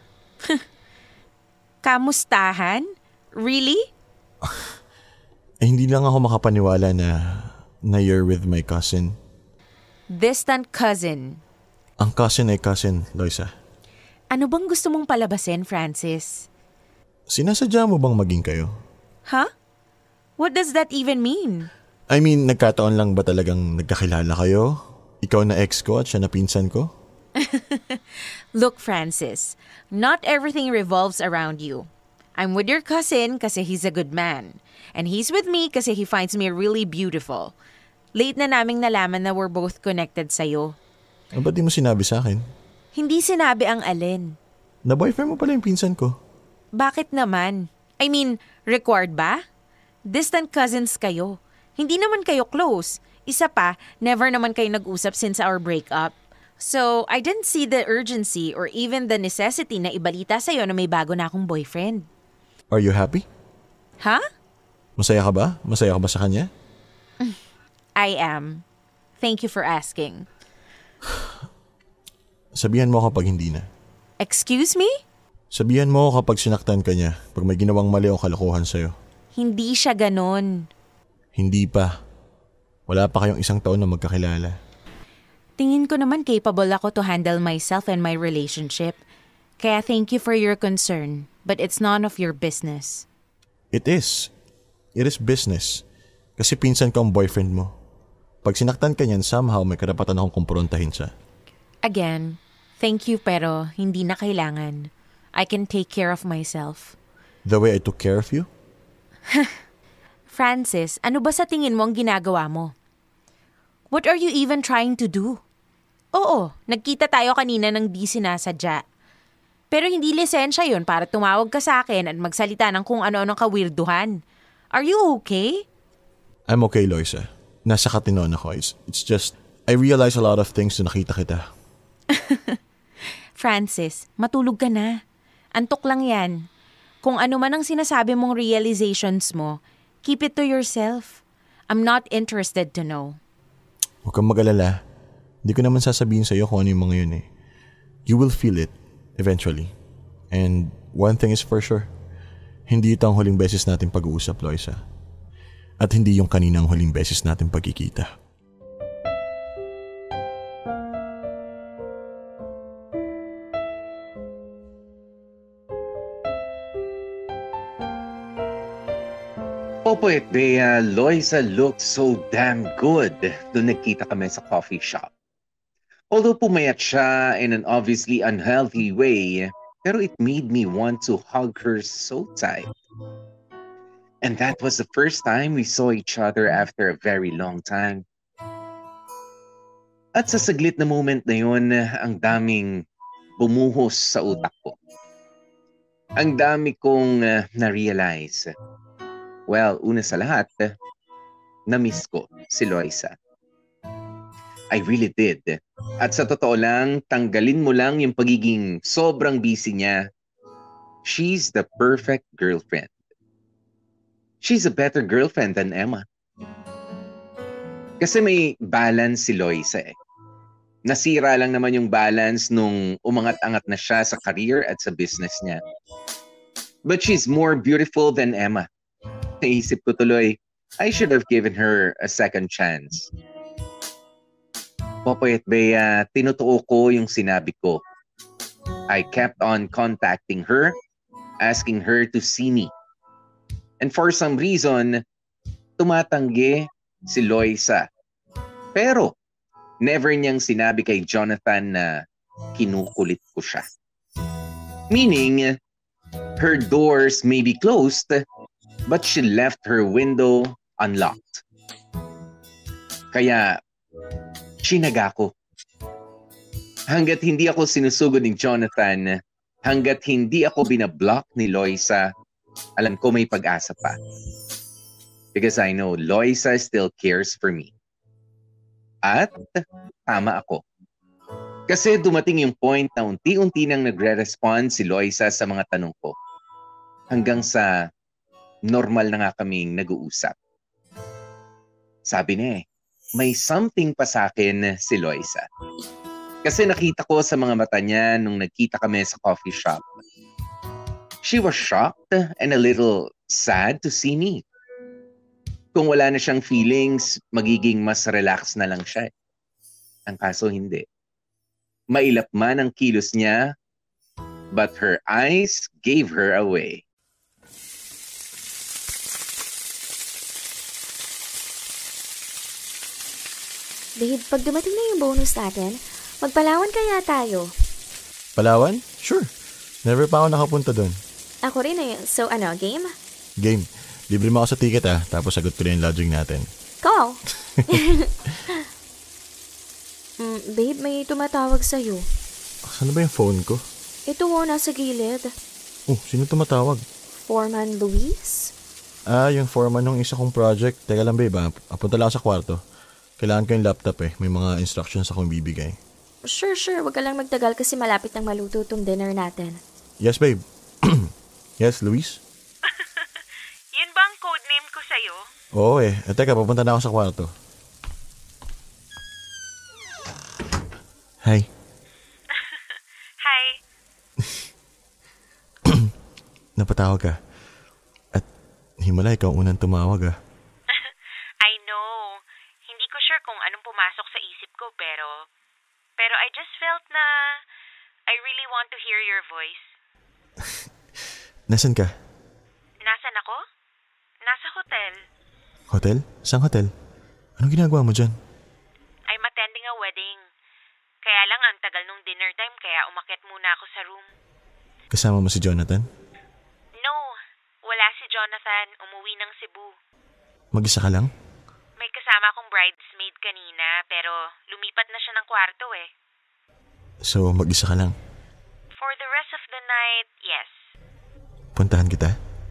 Kamustahan? Really? Eh, hindi lang ako makapaniwala na na you're with my cousin. Distant cousin. Ang cousin ay cousin, Loisa. Ano bang gusto mong palabasin, Francis? Sinasadya mo bang maging kayo? Huh? What does that even mean? I mean, nagkataon lang ba talagang nagkakilala kayo? Ikaw na ex ko at siya na pinsan ko? Look, Francis, not everything revolves around you. I'm with your cousin kasi he's a good man. And he's with me kasi he finds me really beautiful. Late na naming nalaman na we're both connected sa'yo. Ah, ba't di mo sinabi sa akin? Hindi sinabi ang alin. Na boyfriend mo pala yung pinsan ko. Bakit naman? I mean, required ba? Distant cousins kayo. Hindi naman kayo close. Isa pa, never naman kayo nag-usap since our breakup. So, I didn't see the urgency or even the necessity na ibalita sa'yo na may bago na akong boyfriend. Are you happy? Huh? Masaya ka ba? Masaya ka ba sa kanya? I am. Thank you for asking. Sabihan mo kapag hindi na. Excuse me? Sabihan mo kapag sinaktan ka niya, pag may ginawang mali o kalokohan sa'yo. Hindi siya ganon. Hindi pa. Wala pa kayong isang taon na magkakilala. Tingin ko naman capable ako to handle myself and my relationship. Kaya thank you for your concern, but it's none of your business. It is. It is business. Kasi pinsan ko ang boyfriend mo. Pag sinaktan ka niyan, somehow may karapatan akong kumprontahin siya. Again, thank you pero hindi na kailangan. I can take care of myself. The way I took care of you? Francis, ano ba sa tingin mo ang ginagawa mo? What are you even trying to do? Oo, nagkita tayo kanina ng di sinasadya. Pero hindi lisensya yun para tumawag ka sa akin at magsalita ng kung ano-anong kawirduhan. Are you okay? I'm okay, Loisa. Nasa katinon ako. It's, it's just, I realize a lot of things na nakita kita. Francis, matulog ka na. Antok lang yan. Kung ano man ang sinasabi mong realizations mo, keep it to yourself. I'm not interested to know. Huwag kang mag-alala. Hindi ko naman sasabihin sa'yo kung ano yung mga yun eh. You will feel it, eventually. And one thing is for sure. Hindi ito ang huling beses natin pag-uusap, Loisa. At hindi yung kaninang huling beses natin pagkikita. Opo, et Bea, Loisa looked so damn good doon nagkita kami sa coffee shop. Although pumayat siya in an obviously unhealthy way, pero it made me want to hug her so tight. And that was the first time we saw each other after a very long time. At sa saglit na moment na yun, ang daming bumuhos sa utak ko. Ang dami kong uh, na-realize. Well, una sa lahat, na-miss ko si Loisa. I really did. At sa totoo lang, tanggalin mo lang yung pagiging sobrang busy niya. She's the perfect girlfriend. She's a better girlfriend than Emma. Kasi may balance si Loisa eh. Nasira lang naman yung balance nung umangat-angat na siya sa career at sa business niya. But she's more beautiful than Emma. Naisip ko tuloy, I should have given her a second chance. Popoy at Bea, tinutuo ko yung sinabi ko. I kept on contacting her, asking her to see me. And for some reason, tumatanggi si Loisa. Pero, never niyang sinabi kay Jonathan na kinukulit ko siya. Meaning, her doors may be closed, but she left her window unlocked. Kaya, sinaga ko. Hanggat hindi ako sinusugod ni Jonathan, hanggat hindi ako binablock ni Loisa, alam ko may pag-asa pa. Because I know Loisa still cares for me. At tama ako. Kasi dumating yung point na unti-unti nang nagre-respond si Loisa sa mga tanong ko. Hanggang sa normal na nga kaming nag-uusap. Sabi niya eh, may something pa sa akin si Loisa. Kasi nakita ko sa mga mata niya nung nagkita kami sa coffee shop. She was shocked and a little sad to see me. Kung wala na siyang feelings, magiging mas relax na lang siya. Ang kaso hindi. Mailap man ang kilos niya, but her eyes gave her away. Babe, pag dumating na yung bonus natin, magpalawan kaya tayo. Palawan? Sure. Never pa ako nakapunta doon. Ako rin eh. So ano, game? Game. Libre mo ako sa ticket ah, tapos sagot ko na yung lodging natin. Call! mm, babe, may tumatawag sa'yo. Saan ba yung phone ko? Ito o, nasa gilid. Oh, sino tumatawag? Foreman Luis? Ah, yung foreman ng isa kong project. Teka lang babe ah, apunta lang ako sa kwarto. Kailangan ko yung laptop eh, may mga instructions akong bibigay. Sure, sure. Huwag ka lang magtagal kasi malapit nang maluto tong dinner natin. Yes babe. Yes, Luis? Yun ba ang codename ko sa'yo? Oo eh. Eh teka, papunta na ako sa kwarto. Hi. Hi. Napatawag ka. At himala, ikaw unang tumawag ah. I know. Hindi ko sure kung anong pumasok sa isip ko pero... Pero I just felt na I really want to hear your voice. Nasaan ka? Nasaan ako? Nasa hotel. Hotel? Saan hotel? Anong ginagawa mo dyan? I'm attending a wedding. Kaya lang ang tagal nung dinner time kaya umakyat muna ako sa room. Kasama mo si Jonathan? No, wala si Jonathan. Umuwi ng Cebu. Mag-isa ka lang? May kasama akong bridesmaid kanina pero lumipat na siya ng kwarto eh. So, mag-isa ka lang? For the rest of the night, yes. Puntahan kita?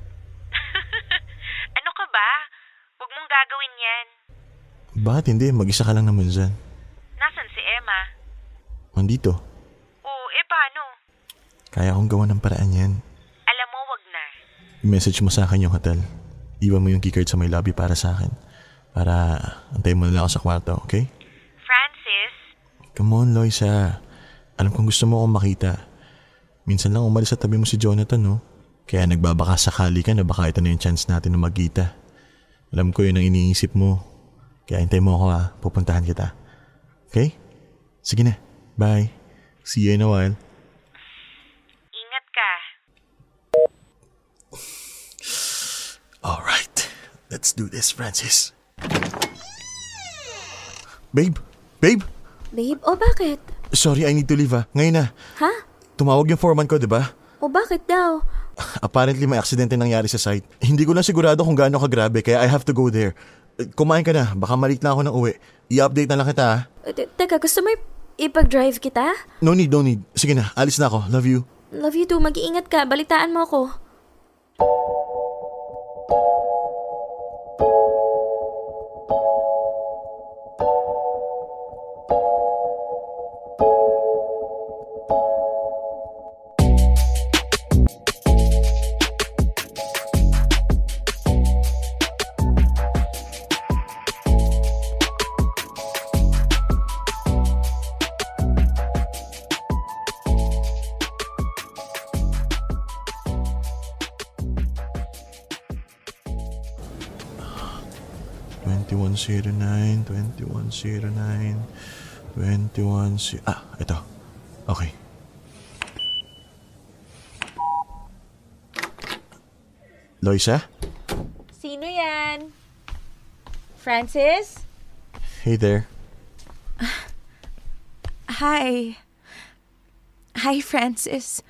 Ano ka ba? Huwag mong gagawin yan. Bakit hindi? Mag-isa ka lang naman dyan. Nasaan si Emma? Nandito. Oo, eh paano? Kaya akong gawa ng paraan yan. Alam mo, wag na. I-message mo sa akin yung hotel. Iwan mo yung keycard sa may lobby para sa akin. Para antayin mo na lang ako sa kwarto, okay? Francis? Come on, Loisa. Alam kong gusto mo akong makita. Minsan lang umalis sa tabi mo si Jonathan, no? Kaya nagbabaka sakali ka na baka ito na yung chance natin na magkita. Alam ko yun ang iniisip mo. Kaya hintay mo ako ha. Pupuntahan kita. Okay? Sige na. Bye. See you in a while. Ingat ka. Alright. Let's do this, Francis. Babe? Babe? Babe, o bakit? Sorry, I need to leave ha. Ngayon na. Ha? Tumawag yung foreman ko, di ba? O bakit daw? Apparently may aksidente nangyari sa site. Hindi ko lang sigurado kung gaano kagrabe kaya I have to go there. Kumain ka na, baka malit na ako ng uwi. I-update na lang kita ha. Te- Teka, gusto mo ipag-drive kita? No need, no need. Sige na, alis na ako. Love you. Love you too, mag-iingat ka. Balitaan mo ako. twenty-one oh nine, twenty-one oh nine, twenty-one... Ah, ito. Okay. Loisa? Sino yan? Francis? Hey there. Hi. Hi, Francis.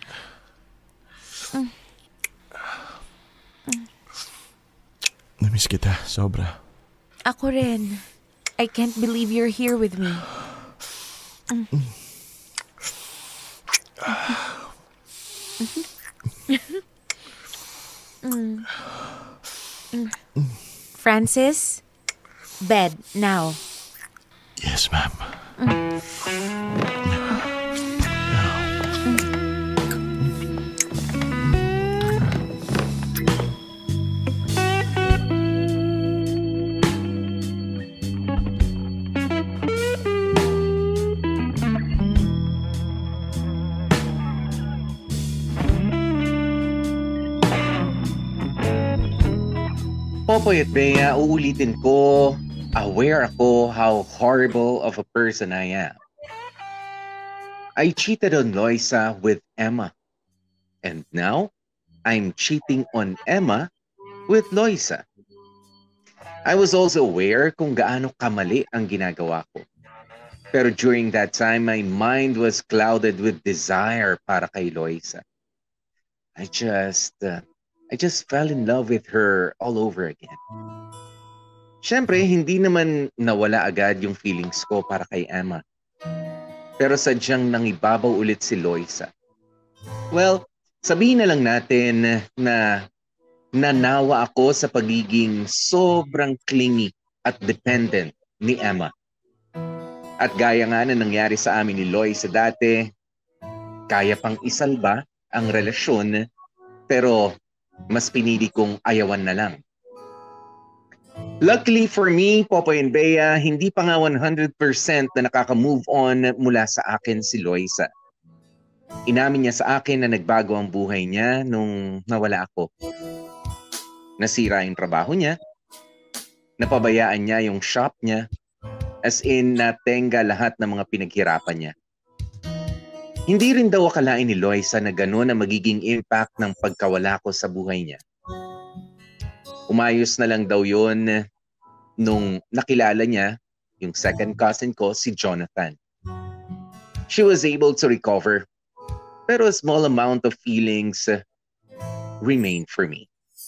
Namiss kita, sobra. Ako rin. I can't believe you're here with me. Mm. Mm. Francis, bed, now. Yes, ma'am. Popoy at Bea, uulitin ko, aware ako how horrible of a person I am. I cheated on Loisa with Emma. And now, I'm cheating on Emma with Loisa. I was also aware kung gaano kamali ang ginagawa ko. Pero during that time, my mind was clouded with desire para kay Loisa. I just... Uh, I just fell in love with her all over again. Siyempre, hindi naman nawala agad yung feelings ko para kay Emma. Pero sadyang nangibabaw ulit si Loisa. Well, sabihin na lang natin na nanawa ako sa pagiging sobrang clingy at dependent ni Emma. At gaya nga na nangyari sa amin ni Loisa dati, kaya pang isalba ang relasyon, pero mas pinili kong ayawan na lang. Luckily for me, Popoy and Bea, hindi pa nga one hundred percent na nakaka-move on mula sa akin si Loisa. Inamin niya sa akin na nagbago ang buhay niya nung nawala ako. Nasira yung trabaho niya, napabayaan niya yung shop niya, as in natenga lahat ng mga pinaghirapan niya. Hindi rin daw akalain ni Loisa na gano'n ang magiging impact ng pagkawala ko sa buhay niya. Umayos na lang daw yun nung nakilala niya yung second cousin ko, si Jonathan. She was able to recover, pero a small amount of feelings remained for me.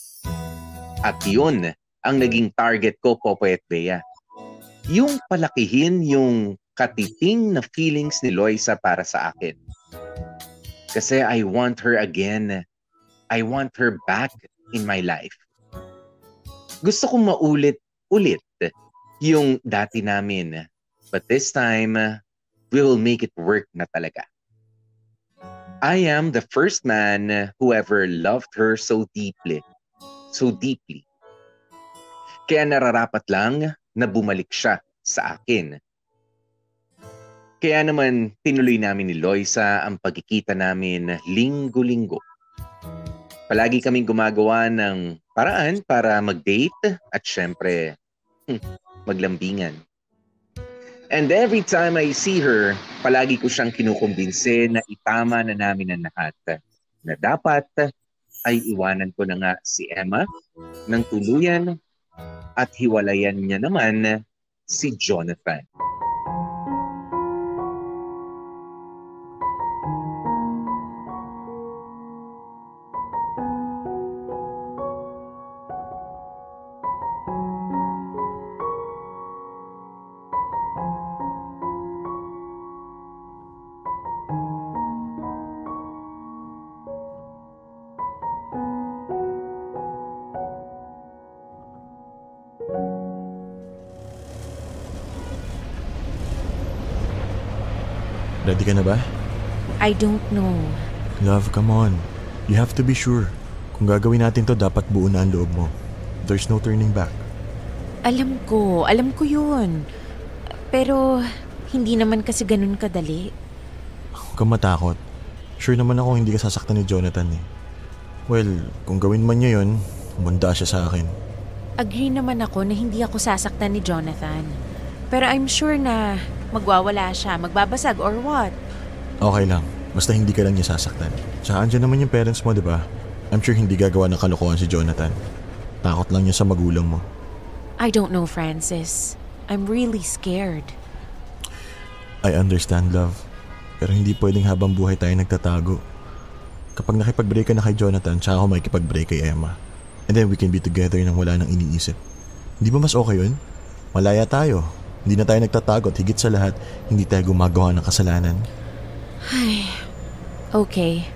At yun ang naging target ko, Popoy at Bea. Yung palakihin yung katiting na feelings ni Loisa para sa akin. Kasi I want her again. I want her back in my life. Gusto kong maulit-ulit yung dati namin. But this time, we will make it work na talaga. I am the first man who ever loved her so deeply. So deeply. Kaya nararapat lang na bumalik siya sa akin. Kaya naman tinuloy namin ni Loisa ang pagkikita namin linggo-linggo. Palagi kaming gumagawa ng paraan para mag-date at syempre maglambingan. And every time I see her, palagi ko siyang kinukumbinse na itama na namin ang lahat. Na dapat ay iwanan ko na nga si Emma ng tuluyan at hiwalayan niya naman si Jonathan. Ready ka na ba? I don't know. Love, come on. You have to be sure. Kung gagawin natin to, dapat buo na ang loob mo. There's no turning back. Alam ko, alam ko yun. Pero, hindi naman kasi ganun kadali. Huwag kang matakot. Sure naman ako hindi ka sasaktan ni Jonathan eh. Well, kung gawin man niya yun, umanda siya sa akin. Agree naman ako na hindi ako sasaktan ni Jonathan. Pero I'm sure na magwawala siya, magbabasag or what. Okay lang. Basta hindi ka lang niya sasaktan. Tsaka andyan naman yung parents mo, di ba? I'm sure hindi gagawa ng kalokohan si Jonathan. Takot lang niya sa magulang mo. I don't know, Francis. I'm really scared. I understand, love. Pero hindi pwedeng habang buhay tayo nagtatago. Kapag nakipag-break ka na kay Jonathan, tsaka ako makikipag-break kay Emma. And then we can be together nang wala nang iniisip. Hindi ba mas okay yun? Malaya tayo. Hindi na tayo nagtatago at higit sa lahat, hindi tayo gumagawa ng kasalanan. Ay, okay.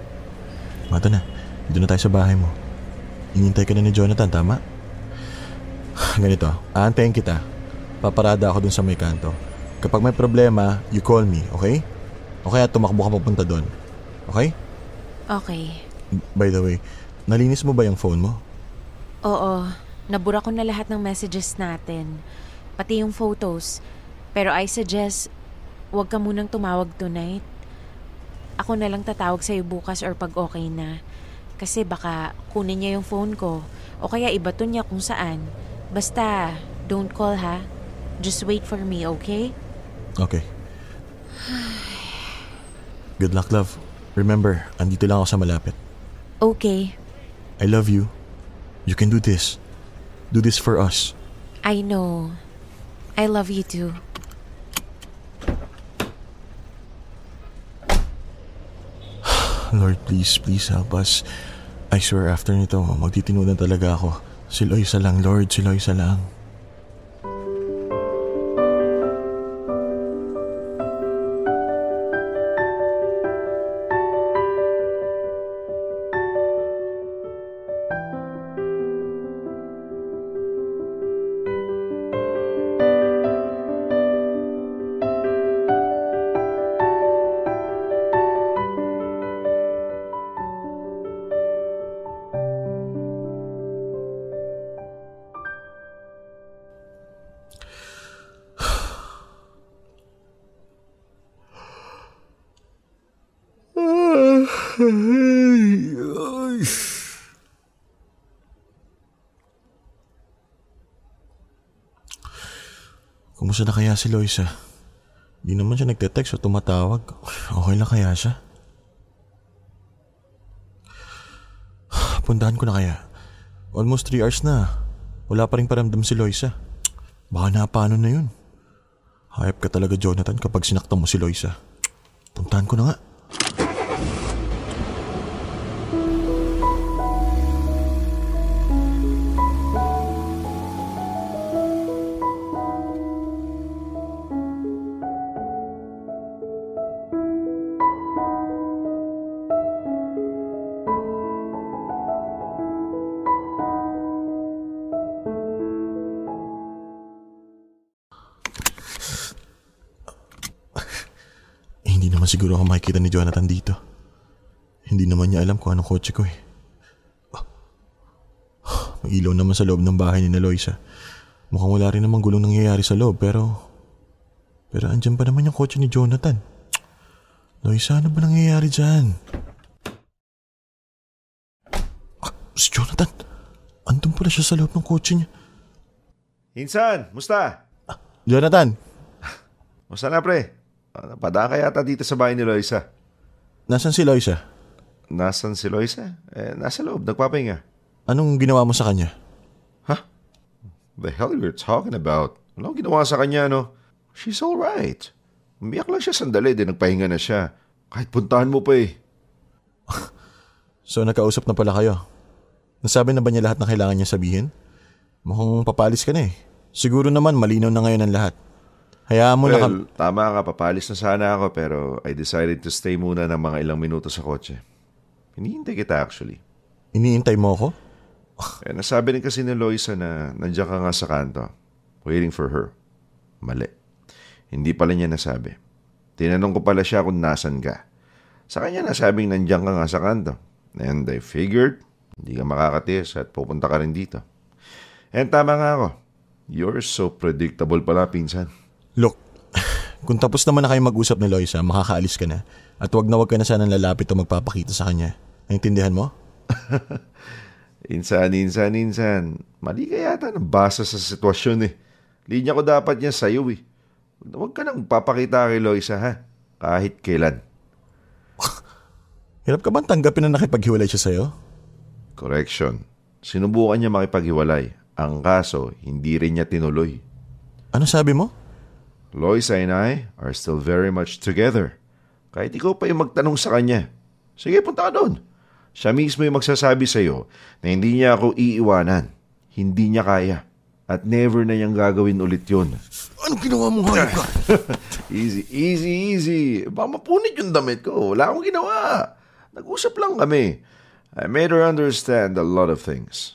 Mato na, dito na tayo sa bahay mo. Inintay ka na ni Jonathan, tama? Ganito, aantayin kita. Paparada ako dun sa may kanto. Kapag may problema, you call me, okay? O kaya tumakbo ka papunta dun. Okay? Okay. By the way, nalinis mo ba yung phone mo? Oo, nabura ko na lahat ng messages natin. Pati yung photos. Pero I suggest, huwag ka munang tumawag tonight. Ako na lang tatawag sa'yo bukas or pag okay na. Kasi baka kunin niya yung phone ko. O kaya ibato niya kung saan. Basta, don't call ha. Just wait for me, okay? Okay. Good luck, love. Remember, andito lang ako sa malapit. Okay. I love you. You can do this. Do this for us. I know. I love you too. Lord, please, please help us. I swear after nito, magtitinudan talaga ako. Si Loisa lang, Lord. Si Loisa lang. Kumusta na kaya si Loisa? Di naman siya nagte-text o tumatawag. Okay lang kaya siya? Puntahan ko na kaya. Almost three hours na. Wala pa rin paramdam si Loisa. Baka na paano na yun. Hayop ka talaga, Jonathan, kapag sinaktan mo si Loisa. Puntahan ko na nga. Hindi naman siguro ako makikita ni Jonathan dito. Hindi naman niya alam kung anong kotse ko eh. May ilaw naman sa loob ng bahay ni na Loisa. Mukhang wala rin namang gulong nangyayari sa loob pero... Pero andyan pa naman yung kotse ni Jonathan. Loisa, ano ba nangyayari dyan? Ah, si Jonathan! Andun pala siya sa loob ng kotse niya. Insan, musta? Ah, Jonathan! Musta na pre? Napadaan ka yata dito sa bahay ni Loisa. Nasaan si Loisa? Nasaan si Loisa? Eh, nasa loob, nagpapahinga. Anong ginawa mo sa kanya? Huh? The hell you're talking about? Anong ginawa sa kanya, no? She's alright. Umiyak lang siya sandali, din nagpahinga na siya. Kahit puntahan mo pa eh. So nakausap na pala kayo? Nasabi na ba niya lahat na kailangan niya sabihin? Mukhang papalis ka na eh. Siguro naman malinaw na ngayon ang lahat. Hayaan mo well, na kam- tama ka, papalis na sana ako pero I decided to stay muna ng mga ilang minuto sa kotse. Hinihintay kita actually. Iniintay mo ako? Eh, nasabi rin kasi ni Loisa na nandiyan ka nga sa kanto. Waiting for her. Mali. Hindi pala niya nasabi. Tinanong ko pala siya kung nasan ka. Sa kanya nasabing nandiyan ka nga sa kanto. And I figured, hindi ka makakatis at pupunta ka rin dito. And tama nga ako. You're so predictable pala, pinsan. Look, kung tapos naman na kayo mag-usap ni Loisa, makakaalis ka na. At wag na wag ka na sanang lalapit o magpapakita sa kanya. Naintindihan mo? Insan, insan, insan. Mali ka yata ng basa sa sitwasyon eh. Linya ko dapat niya sa'yo eh. Huwag ka nang papakita kay Loisa ha. Kahit kailan. Hirap ka bang tanggapin na nakipaghiwalay siya sa'yo? Correction. Sinubukan niya makipaghiwalay. Ang kaso, hindi rin niya tinuloy. Ano sabi mo? Loisa and I are still very much together. Kahit ikaw pa yung magtanong sa kanya. Sige, punta ka doon. Siya mismo yung magsasabi sa'yo na hindi niya ako iiwanan. Hindi niya kaya. At never na niyang gagawin ulit yun. Anong ginawa mo ngayon ka? Easy, easy, easy. Baka mapunit yung damit ko. Wala akong ginawa. Nag-usap lang kami. I made her understand a lot of things.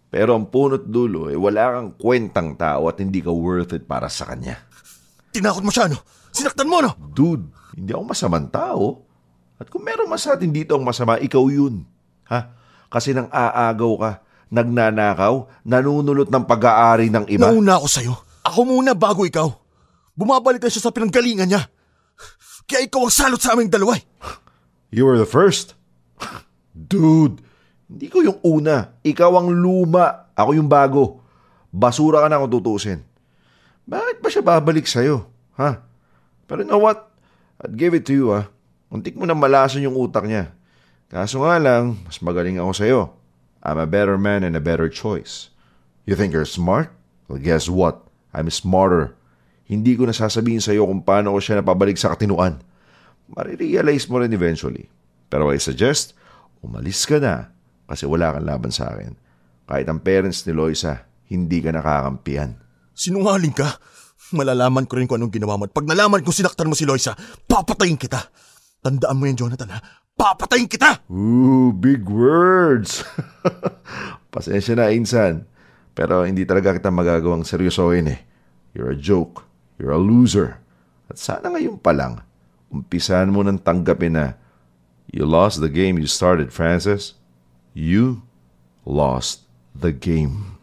Pero ang punot dulo, eh, wala kang kwentang tao at hindi ka worth it para sa kanya. Tinakot mo siya, no? Sinaktan mo, no? Dude, hindi ako masamang tao. At kung meron man sa atin dito ang masama, ikaw yun. Ha? Kasi nang aagaw ka, nagnanakaw, nanunulot ng pag-aari ng iba. Nauna ako sa'yo. Ako muna bago ikaw. Bumabalik na siya sa pinanggalingan niya. Kaya ikaw ang salot sa aming dalawa. You were the first. Dude, hindi ko yung una. Ikaw ang luma. Ako yung bago. Basura ka na kung tutusin. Bakit ba siya babalik sa'yo? Ha? Pero you know what? I'd give it to you, ha? Untik mo na malason yung utak niya. Kaso nga lang, mas magaling ako sa'yo. I'm a better man and a better choice. You think you're smart? Well, guess what? I'm smarter. Hindi ko nasasabihin sa'yo kung paano ko siya napabalik sa katinuan. Marirealize mo rin eventually. Pero I suggest, umalis ka na kasi wala kang laban sa akin. Kahit ang parents ni Loisa, hindi ka nakakampihan. Sinungaling ka? Malalaman ko rin kung anong ginawa mo. At pag nalaman kung sinaktan mo si Loisa, papatayin kita. Tandaan mo yan, Jonathan, ha? Papatayin kita! Ooh, big words. Pasensya na, Insan. Pero hindi talaga kita magagawang seryosohin eh. You're a joke. You're a loser. At sana ngayon pa lang, umpisahan mo nang tanggapin na you lost the game you started, Francis. You lost the game.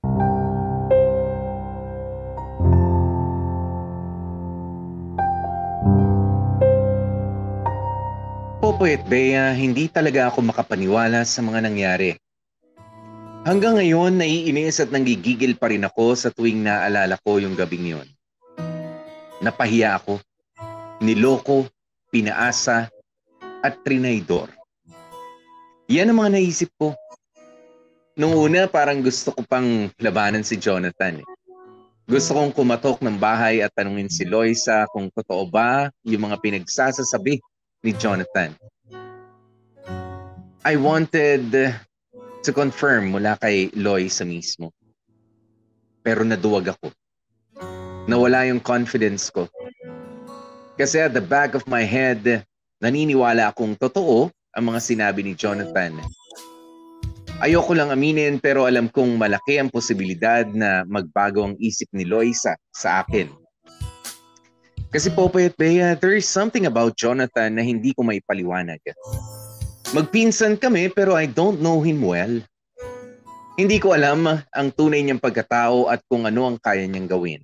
Popoy at Bea, hindi talaga ako makapaniwala sa mga nangyari. Hanggang ngayon, naiinis at nanggigigil pa rin ako sa tuwing naalala ko yung gabing yon. Napahiya ako, niloko, pinaasa, at trinaydor. Yan ang mga naisip ko. Nung una, parang gusto ko pang labanan si Jonathan. Gusto kong kumatok ng bahay at tanungin si Loisa kung totoo ba yung mga pinagsasasabi ni Jonathan. I wanted to confirm mula kay Loisa mismo. Pero naduwag ako. Nawala yung confidence ko. Kasi at the back of my head, naniniwala akong totoo ang mga sinabi ni Jonathan. Ayoko lang aminin pero alam kong malaki ang posibilidad na magbago ang isip ni Loisa sa akin. Kasi Popoy at Bea, there is something about Jonathan na hindi ko maipaliwanag. Magpinsan kami pero I don't know him well. Hindi ko alam ang tunay niyang pagkatao at kung ano ang kaya niyang gawin.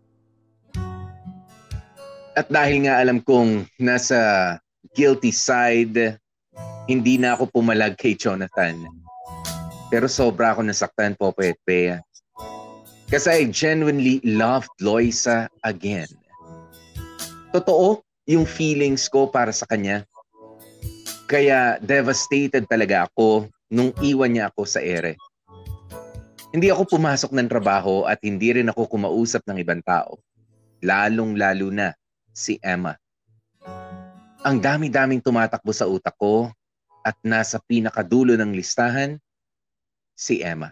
At dahil nga alam kong nasa guilty side, hindi na ako pumalag kay Jonathan. Pero sobra ako nasaktan, Popoy at Bea. Kasi I genuinely loved Loisa again. Totoo yung feelings ko para sa kanya. Kaya devastated talaga ako nung iwan niya ako sa ere. Hindi ako pumasok ng trabaho at hindi rin ako kumausap ng ibang tao. Lalong-lalo na si Emma. Ang dami-daming tumatakbo sa utak ko at nasa pinakadulo ng listahan, si Emma.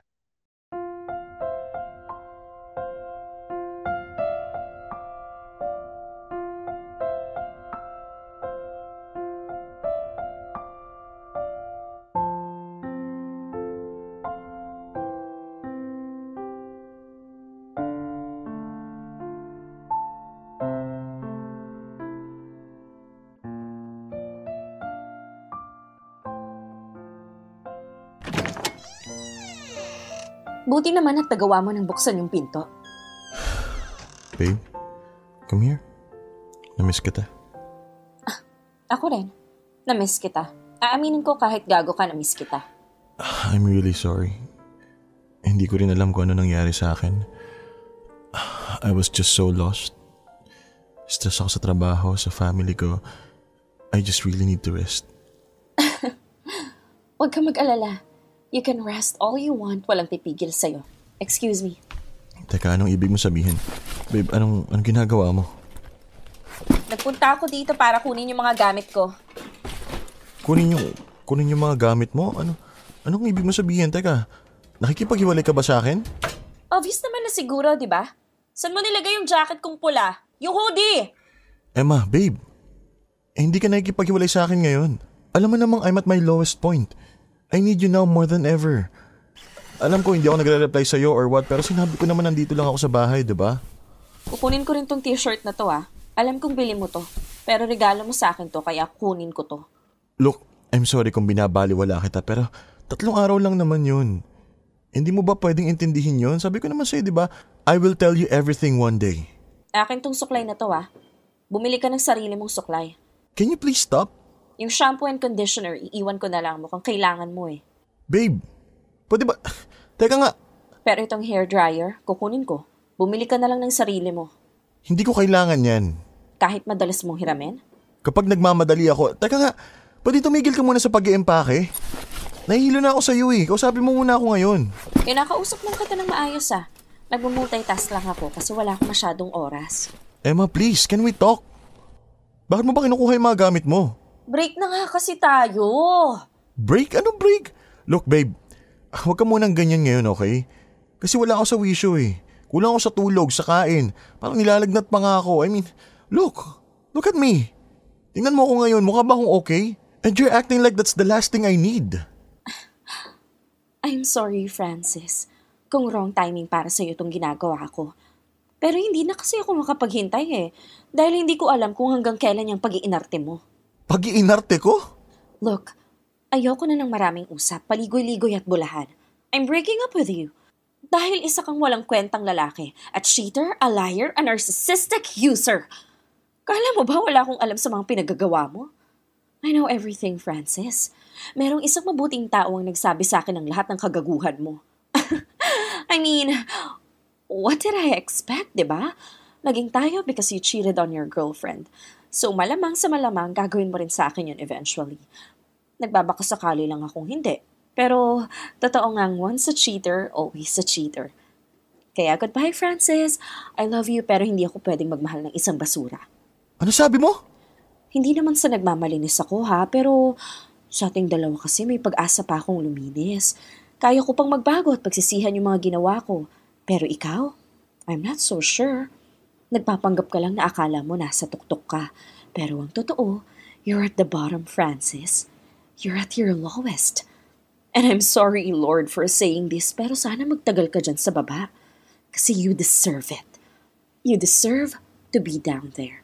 Buti naman at nagawa mo nang buksan yung pinto. Babe, come here. Namiss kita. Ah, ako rin. Namiss kita. Aaminin ko kahit gago ka, namiss kita. I'm really sorry. Hindi ko rin alam kung ano nangyari sa akin. I was just so lost. Stress ako sa trabaho, sa family ko. I just really need to rest. Huwag ka mag-alala. You can rest all you want, walang pipigil sa'yo. Excuse me. Teka, anong ibig mo sabihin? Babe, anong, anong ginagawa mo? Nagpunta ako dito para kunin yung mga gamit ko. Kunin yung, kunin yung mga gamit mo? Ano, anong ibig mo sabihin? Teka, nakikipaghiwalay ka ba sa akin? Obvious naman na siguro, di ba? Saan mo nilagay yung jacket kong pula? Yung hoodie! Emma, babe. Eh, hindi ka nakikipaghiwalay sa akin ngayon. Alam mo namang I'm at my lowest point. I need you now more than ever. alam ko hindi ako nagre-reply sa'yo or what, pero sinabi ko naman nandito lang ako sa bahay, di ba? Kukunin ko rin tong t-shirt na to ah. Alam kong bili mo to. Pero regalo mo sa akin to, kaya kunin ko to. Look, I'm sorry kung binabaliwala kita, pero tatlong araw lang naman yun. Hindi mo ba pwedeng intindihin yun? Sabi ko naman sa'yo, di ba? I will tell you everything one day. Akin tong suklay na to ah. Bumili ka ng sarili mong suklay. Can you please stop? Yung shampoo and conditioner, iiwan ko na lang mo kung kailangan mo eh. Babe, pwede ba? Teka nga. Pero itong hair dryer, kukunin ko. Bumili ka na lang ng sarili mo. Hindi ko kailangan yan. Kahit madalas mong hiramin? Kapag nagmamadali ako, teka nga, pwede tumigil ka muna sa pag-iempake? Nahihilo na ako sa iyo eh. Kausapin mo muna ako ngayon. Kinakausap lang kita ng maayos ah. Nagmumultitask lang ako kasi wala akong masyadong oras. Emma, please, can we talk? Bakit mo ba kinukuha yung mga gamit mo? Break na nga kasi tayo. Break? Anong break? Look, babe, huwag ka munang ganyan ngayon, okay? Kasi wala ako sa wisyo eh. Kulang ako sa tulog, sa kain. Parang nilalagnat pa nga ako. I mean, look. Look at me. Tingnan mo ako ngayon. Mukha ba akong okay? And you're acting like that's the last thing I need. I'm sorry, Francis. Kung wrong timing para sa'yo itong ginagawa ko. Pero hindi na kasi ako makapaghintay eh. Dahil hindi ko alam kung hanggang kailan yung pag-iinarte mo. Pag-iinarte ko? Look, ayoko na ng maraming usap, paligoy-ligoy at bulahan. I'm breaking up with you. Dahil isa kang walang kwentang lalaki. A cheater, a liar, a narcissistic user. Kala mo ba wala akong alam sa mga pinagagawa mo? I know everything, Francis. Merong isang mabuting tao ang nagsabi sa akin ng lahat ng kagaguhan mo. I mean, what did I expect, diba? Naging tayo because you cheated on your girlfriend. So malamang sa malamang, gagawin mo rin sa akin yun eventually. Nagbabakasakali lang akong hindi. Pero, totoo ngang once a cheater, always a cheater. Kaya goodbye, Francis. I love you pero hindi ako pwedeng magmahal ng isang basura. Ano sabi mo? Hindi naman sa nagmamalinis ako ha, pero sa ating dalawa kasi may pag-asa pa akong luminis. Kaya ko pang magbago at pagsisihan yung mga ginawa ko. Pero ikaw, I'm not so sure. Nagpapanggap ka lang na akala mo nasa tuktok ka. Pero ang totoo, you're at the bottom, Francis. You're at your lowest. And I'm sorry, Lord, for saying this, pero sana magtagal ka dyan sa baba. Kasi you deserve it. You deserve to be down there.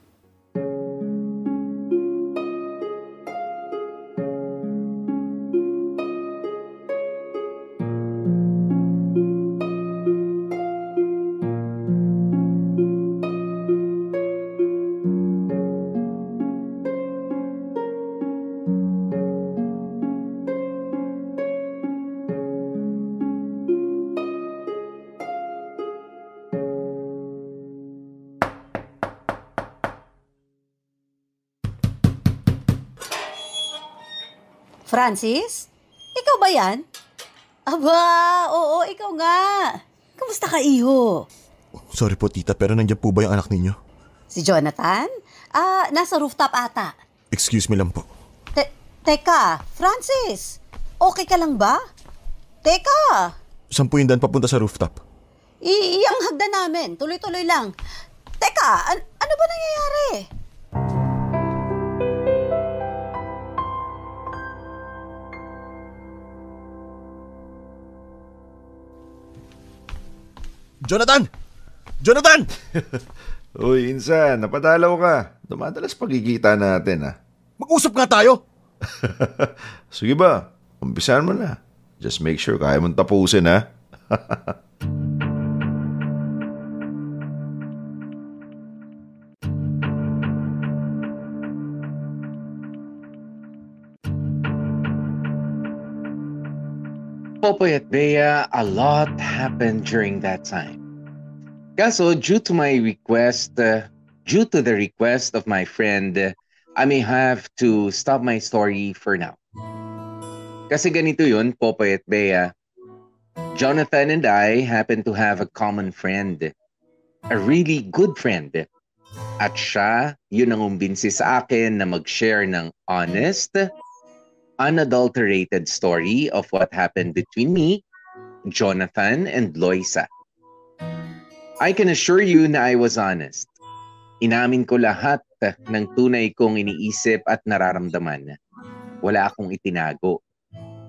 Francis? Ikaw ba yan? Aba, oo, ikaw nga. Kamusta ka, iho? Sorry po, tita, pero nandiyan po ba yung anak ninyo? Si Jonathan? Ah, nasa rooftop ata. Excuse me lang po. Te- teka, Francis, okay ka lang ba? Teka! Saan po yung daan papunta sa rooftop? I- iyang hagdan namin, tuloy-tuloy lang. Teka, an- ano ba nangyayari? Jonathan! Jonathan! Uy, Insan, napadalaw ka. Dumadalas pagkikita natin, ha? Mag-usap nga tayo! Sige ba, umpisahan mo na. Just make sure kaya mong tapusin, ha? Popoy at Bea, a lot happened during that time. Kaso, due to my request, uh, due to the request of my friend, uh, I may have to stop my story for now. Kasi ganito yun, Popoy at Bea. Jonathan and I happen to have a common friend. A really good friend. At siya, yun ang umbinsi sa akin na mag-share ng honest, unadulterated story of what happened between me, Jonathan, and Loisa. I can assure you na I was honest. Inamin ko lahat ng tunay kong iniisip at nararamdaman. Wala akong itinago.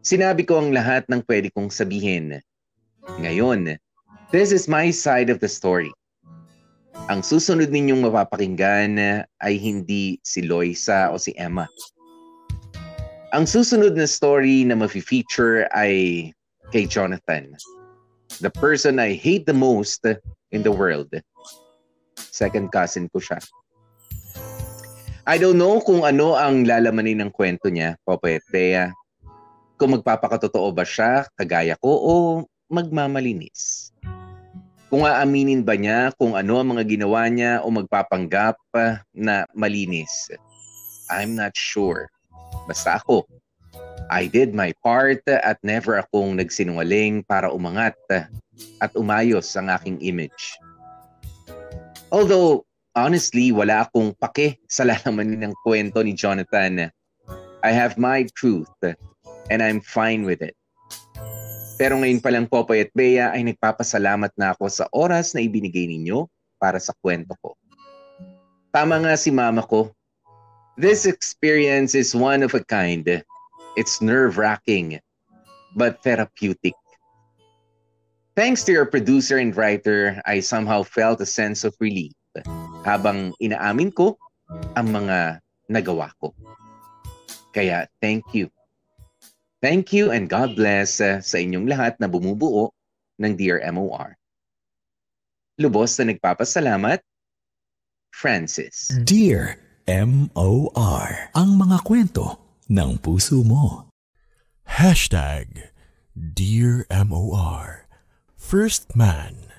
Sinabi ko ang lahat ng pwede kong sabihin. Ngayon, this is my side of the story. Ang susunod ninyong mapapakinggan ay hindi si Loisa o si Emma. Ang susunod na story na mafe-feature ay kay Jonathan. The person I hate the most in the world. Second cousin ko siya. I don't know kung ano ang lalamanin ng kwento niya, Popoy at Bea. Kung magpapakatotoo ba siya, kagaya ko, o magmamalinis. Kung aaminin ba niya kung ano ang mga ginawa niya o magpapanggap na malinis. I'm not sure. Basta ako, I did my part at never akong nagsinungaling para umangat at umayos ang aking image. Although, honestly, wala akong pake sa lalamanin ng kwento ni Jonathan. I have my truth and I'm fine with it. Pero ngayon pa lang, Popoy at Bea, ay nagpapasalamat na ako sa oras na ibinigay ninyo para sa kwento ko. Tama nga si mama ko. This experience is one of a kind. It's nerve-wracking, but therapeutic. Thanks to your producer and writer, I somehow felt a sense of relief habang inaamin ko ang mga nagawa ko. Kaya thank you. Thank you and God bless uh, sa inyong lahat na bumubuo ng Dear M O R. Lubos na nagpapasalamat, Francis. Dear M O R, ang mga kwento ng puso mo. Hashtag Dear M O R, First Man.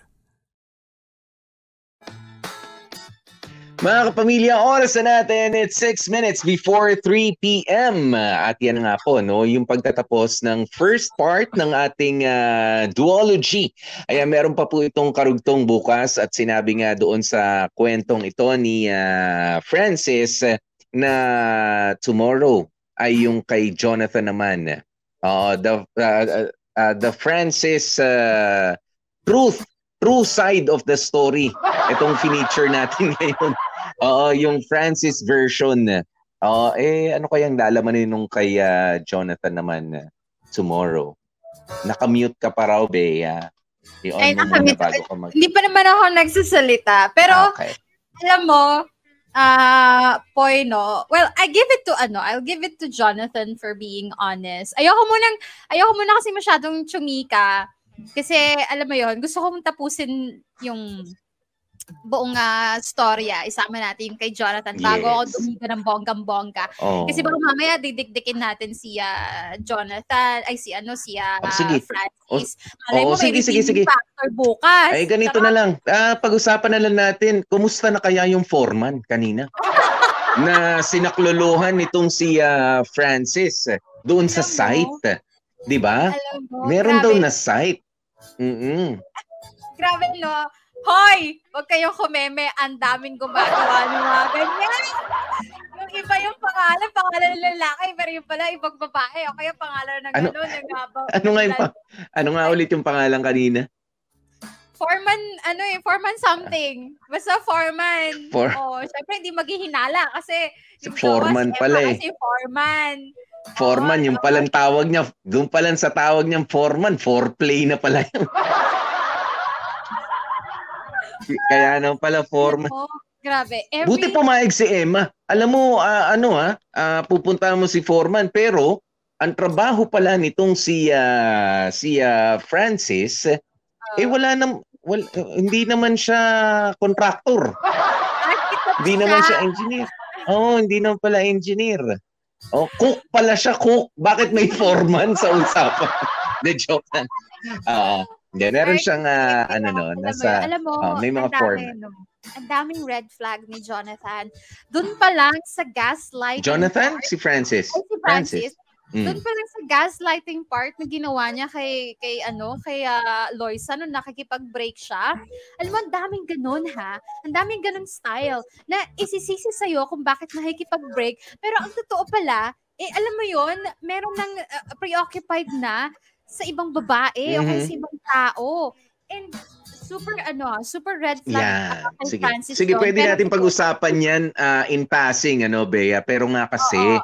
Mga kapamilya, oras na natin, it's six minutes before three p.m. At yan nga po, no, yung pagtatapos ng first part ng ating uh, duology. Ayan, meron pa po itong karugtong bukas at sinabi nga doon sa kwentong ito ni uh, Francis na tomorrow ay yung kay Jonathan naman. Uh, the, uh, uh, the Francis uh, truth, true side of the story. Itong feature natin ngayon. Oo, yung Francis version. Oo, eh, ano kayang lalamanin nung kay uh, Jonathan naman uh, tomorrow? Nakamute ka pa raw, Bea. I-on Ay, mo muna nakamute. bago ka mag... Hindi pa naman ako nagsasalita. Pero, okay. Alam mo, uh, Poy, no? Well, I give it to, ano, I'll give it to Jonathan for being honest. Ayoko munang, ayoko muna kasi masyadong chumika. Kasi, alam mo yon, gusto kong tapusin yung buong uh, storya, isama natin yung kay Jonathan bago yes. ako dumiga ng bonggang-bongga. Oh. Kasi baka mamaya didikdikin natin si uh, Jonathan, ay si ano, si uh, oh, sige. Francis. Oh, oh, mo, sige, sige, sige. Factor bukas. Ay, ganito Saka, na lang. Ah, pag-usapan na lang natin, kumusta na kaya yung foreman kanina? Na sinakluluhan nitong si uh, Francis doon sa site. Di ba? Meron daw na site. Mm-mm. Grabe, no? Hoy! Huwag kayong kumeme. Ang daming gumagawa ng mga ganyan. Yung iba yung pangalan, pangalan ng lalaki, pero yung pala ibang babae. O kaya pangalan ng ano, gano'n. Ano, ano nga yung pa, ano nga ulit yung pangalan kanina? Foreman, ano eh, Foreman something. Basta Foreman. For... Oh, syempre hindi maghihinala kasi yung Foreman si pala eh. Kasi Foreman. Foreman, oh, yung palang tawag niya, doon palang sa tawag niyang Foreman, foreplay na pala yun. Kaya naman pala Foreman. Oh, grabe. Every... Buti pumayag si Emma. Alam mo, uh, ano ha, uh, pupunta mo si Foreman, pero ang trabaho pala nitong si, uh, si uh, Francis, uh, eh wala nam, wala, uh, hindi naman siya contractor. Hindi naman siya engineer. Oh, hindi naman pala engineer. Oh, cook pala siya, cook. Bakit may foreman sa usapan? The joke lang. Oo. Uh, Hindi, meron siyang, uh, ano no, nasa, alam mo, uh, may mga foreman. No, ang daming red flag ni Jonathan. Doon pa lang sa gaslighting Jonathan? part, Si Francis? Ay, si Francis. Francis. Mm. Doon pa lang sa gaslighting part na ginawa niya kay, kay ano, kay uh, Loisa nung nakikipag-break siya. Alam mo, ang daming ganun ha. Ang daming ganun style na isisisi sa'yo kung bakit nakikipag-break. Pero ang totoo pala, eh, alam mo yon, meron nang uh, preoccupied na sa ibang babae mm-hmm. o kaya sa ibang tao. And super ano, super red flag. Yeah. Sige, Francis Sige doon. pwede Pero, natin pag-usapan yan uh, in passing, ano, Bea. Pero nga kasi, oo.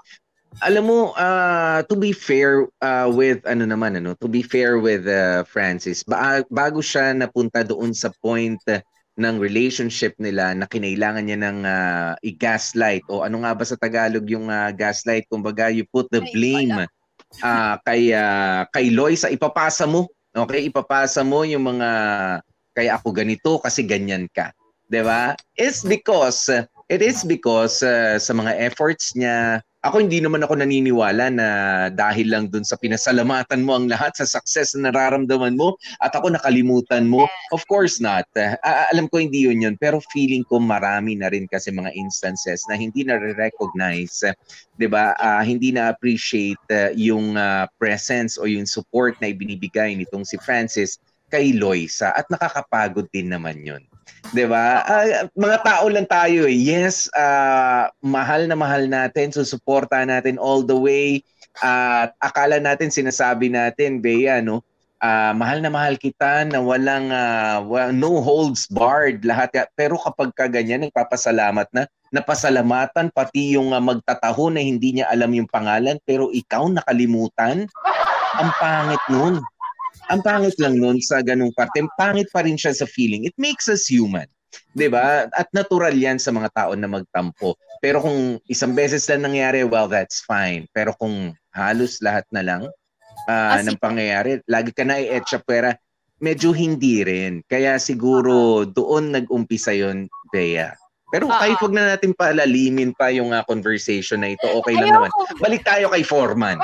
alam mo, uh, to be fair uh, with, ano naman, ano, to be fair with uh, Francis, ba- bago siya napunta doon sa point uh, ng relationship nila na kinailangan niya ng uh, i-gaslight, o ano nga ba sa Tagalog yung uh, gaslight, kumbaga you put the blame uh, kay, uh, kay Loisa, ipapasa mo, okay, ipapasa mo yung mga, kaya ako ganito kasi ganyan ka, diba? It's because, it is because uh, sa mga efforts niya. Ako hindi naman ako naniniwala na dahil lang dun sa pinasalamatan mo ang lahat sa success na nararamdaman mo at ako nakalimutan mo. Of course not. Uh, alam ko hindi yun yun. Pero feeling ko marami na rin kasi mga instances na hindi na-recognize, uh, diba? Uh, hindi na-appreciate uh, yung uh, presence o yung support na ibinibigay nitong si Francis kay Loisa. At nakakapagod din naman yun. Diba? Uh, mga tao lang tayo eh. Yes, uh, mahal na mahal natin, susuporta natin all the way. At uh, akala natin, sinasabi natin, Bea, no? Uh, mahal na mahal kita na walang, uh, well, no holds barred lahat. Pero kapag kaganyan, nagpapasalamat na, napasalamatan, pati yung uh, magtataho na hindi niya alam yung pangalan, pero ikaw nakalimutan, ang pangit nun. Ang pangit lang nun sa ganung parte. Pangit pa rin siya sa feeling. It makes us human. Diba? At natural yan sa mga tao na magtampo. Pero kung isang beses lang nangyari, well, that's fine. Pero kung halos lahat na lang uh, ng pangyayari, lagi ka na i-etcha pera, medyo hindi rin. Kaya siguro doon nag-umpisa yun, Bea. Pero uh-huh. kahit wag na natin palalimin pa yung uh, conversation na ito, okay lang naman. Balik tayo kay Foreman.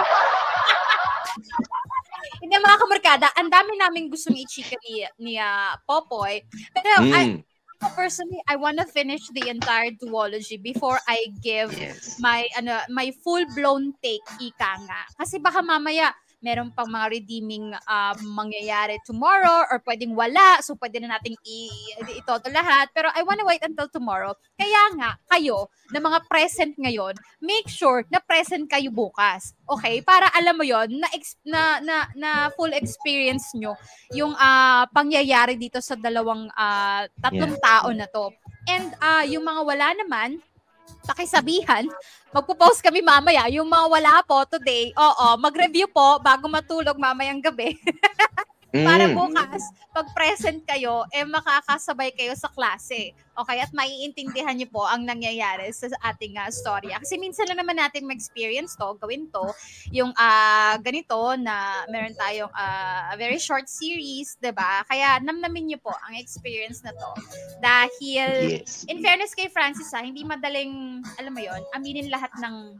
Hindi, mga kamarkada, ang dami namin gustong i-chika ni, ni uh, Popoy. Pero mm. I, personally, I wanna finish the entire duology before I give yes. my ano my full-blown take, ika nga. Kasi baka mamaya, meron pang mga redeeming uh, mangyayari tomorrow or pwedeng wala. So, pwede na nating i- itoto lahat. Pero I wanna wait until tomorrow. Kaya nga, kayo, na mga present ngayon, make sure na present kayo bukas. Okay? Para alam mo yon na, na, na, na full experience nyo yung uh, pangyayari dito sa dalawang uh, tatlong yeah. tao na to. And uh, yung mga wala naman, pakisabihan, magpo-post kami mamaya. Yung mga wala po today, oo, mag-review po bago matulog mamayang gabi. Para bukas, pag present kayo, eh makakasabay kayo sa klase. Okay? At maiintindihan niyo po ang nangyayari sa ating uh, storya. Kasi minsan lang naman natin ma-experience to, gawin to, yung uh, ganito na meron tayong uh, a very short series, diba? Kaya namnamin niyo po ang experience na to. Dahil, yes. in fairness kay Francis, ha, hindi madaling, alam mo yon, aminin lahat ng...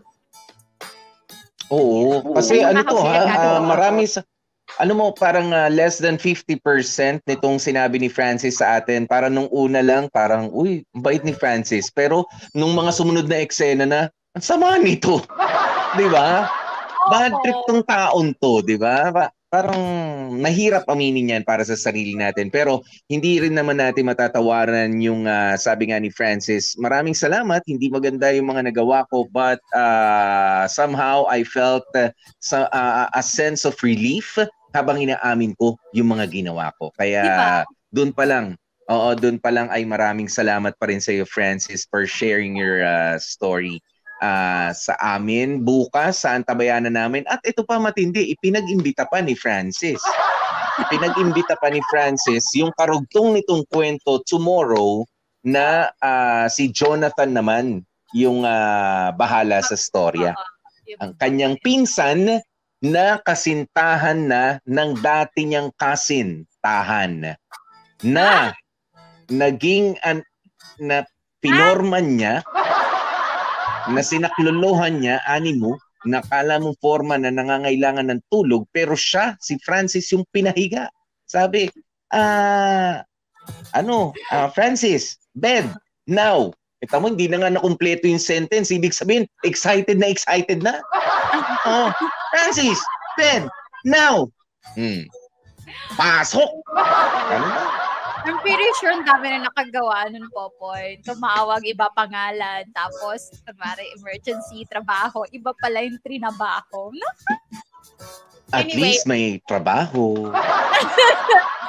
Oo, kasi ano to ha, uh, marami sa... Ano mo, parang uh, less than fifty percent nitong sinabi ni Francis sa atin. Para nung una lang, parang, uy, bait ni Francis. Pero nung mga sumunod na eksena na, ang sama nito. Di ba? Bad trip tong taon to, di ba? Parang nahirap aminin yan para sa sarili natin. Pero hindi rin naman natin matatawaran yung uh, sabi nga ni Francis, maraming salamat, hindi maganda yung mga nagawa ko, but uh, somehow I felt uh, sa, uh, a sense of relief habang inaamin ko yung mga ginawa ko. Kaya diba? Doon pa lang, oo, doon pa lang ay maraming salamat pa rin sa iyo, Francis, for sharing your uh, story uh, sa amin. Bukas, sa antabayanan namin. At ito pa matindi, ipinag-imbita pa ni Francis. Ipinag-imbita pa ni Francis yung karugtong nitong kwento tomorrow na uh, si Jonathan naman yung uh, bahala sa storya. Ang kanyang pinsan na kasintahan na ng dati niyang kasintahan na naging an, na pinorman niya, na sinaklolohan niya, animo, nakala mo forma na nangangailangan ng tulog, pero siya, si Francis, yung pinahiga. Sabi, ah, ano, uh, Francis, bed, now. Ito mo, hindi na nga nakumpleto yung sentence. Ibig sabihin, excited na excited na. Oh, Francis, bed, now. Hmm. Pasok! Ano? I'm pretty sure ang dami na nakagawa nun, Popoy. Tumawag, iba pangalan. Tapos, kunwari, emergency, trabaho. Iba pala yung trinabaho. No? At Anyway. least may trabaho.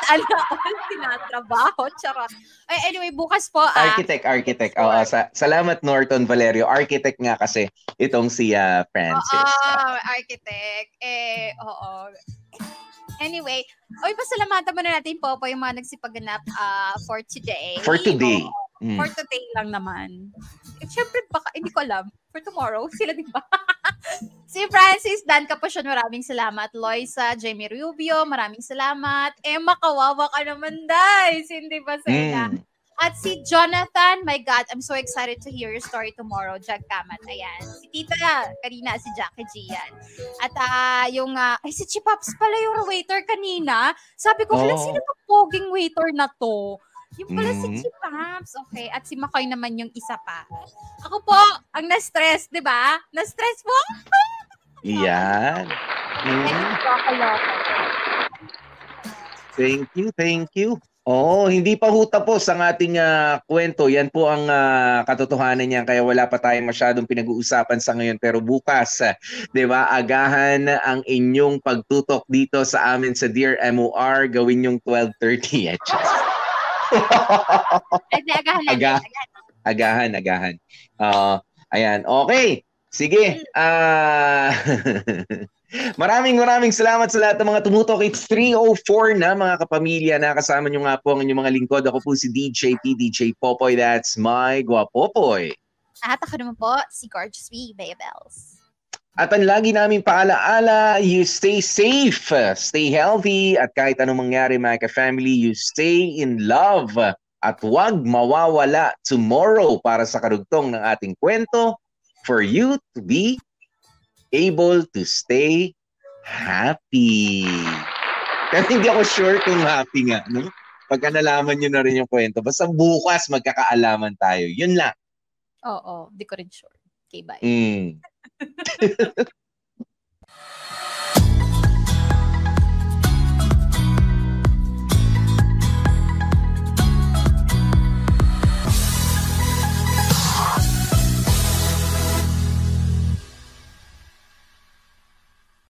Sana all tinatrabaho. Charot. Ay, anyway, bukas po. Ah, Architect, architect. Oo, sa, salamat Norton Valerio. Architect nga kasi itong si ah, Francis. Oo, architect. Eh, oo. Anyway, oy, pasalamatan muna natin po po yung mga nagsipaganap uh, for today. For today. Oo, Mm. For today lang naman. Eh, Siyempre, baka, hindi ko alam. For tomorrow, sila din ba? Si Francis, Dan Capuchon, maraming salamat. Loisa, Jamie Rubio, maraming salamat. Emma, kawawa ka naman, guys. Hindi ba sila? Mm. At si Jonathan, my God, I'm so excited to hear your story tomorrow. Jag Kamat, ayan. Si Tita, kanina, si Jackie G yan. At ah, yung, ah, ay si Chipaps pala yung waiter kanina. Sabi ko, hala, Oh. sino ba poging waiter na to? Yung pala Mhm. si Chipaps. Okay, at si Makoy naman yung isa pa. Ako po, ang na-stress, di ba? Na-stress po? Yan. Mm. Thank you, thank you. Oh, hindi pa ho tapos ang ating ah, kwento. Yan po ang ah, katotohanan niyan kaya wala pa tayong masyadong pinag-uusapan sa ngayon pero bukas, ah, 'di ba? Agahan ang inyong pagtutok dito sa amin sa Dear M O R, gawin yung twelve thirty. Eh, just- Hindi, agahan natin. Aga- agahan, agahan. Ah, ayan. Okay. Sige. Ah Maraming maraming salamat sa lahat ng mga tumutok. It's three oh four na mga kapamilya. Nakasama nyo nga po ang inyong mga lingkod. Ako po si D J P, D J Popoy. That's my Guapopoy. At ako naman po, si Gorgeous V, Bea Bells. At ang lagi namin paalaala, you stay safe, stay healthy, at kahit anong mangyari mga ka-family, you stay in love. At huwag mawawala tomorrow para sa karugtong ng ating kwento for you to be able to stay happy. Pero hindi ako sure kung happy nga, no? Pagka nalaman nyo na rin yung kwento. Basta bukas magkakaalaman tayo. Yun lang. Oo, di ko rin sure. Okay, bye. Mm.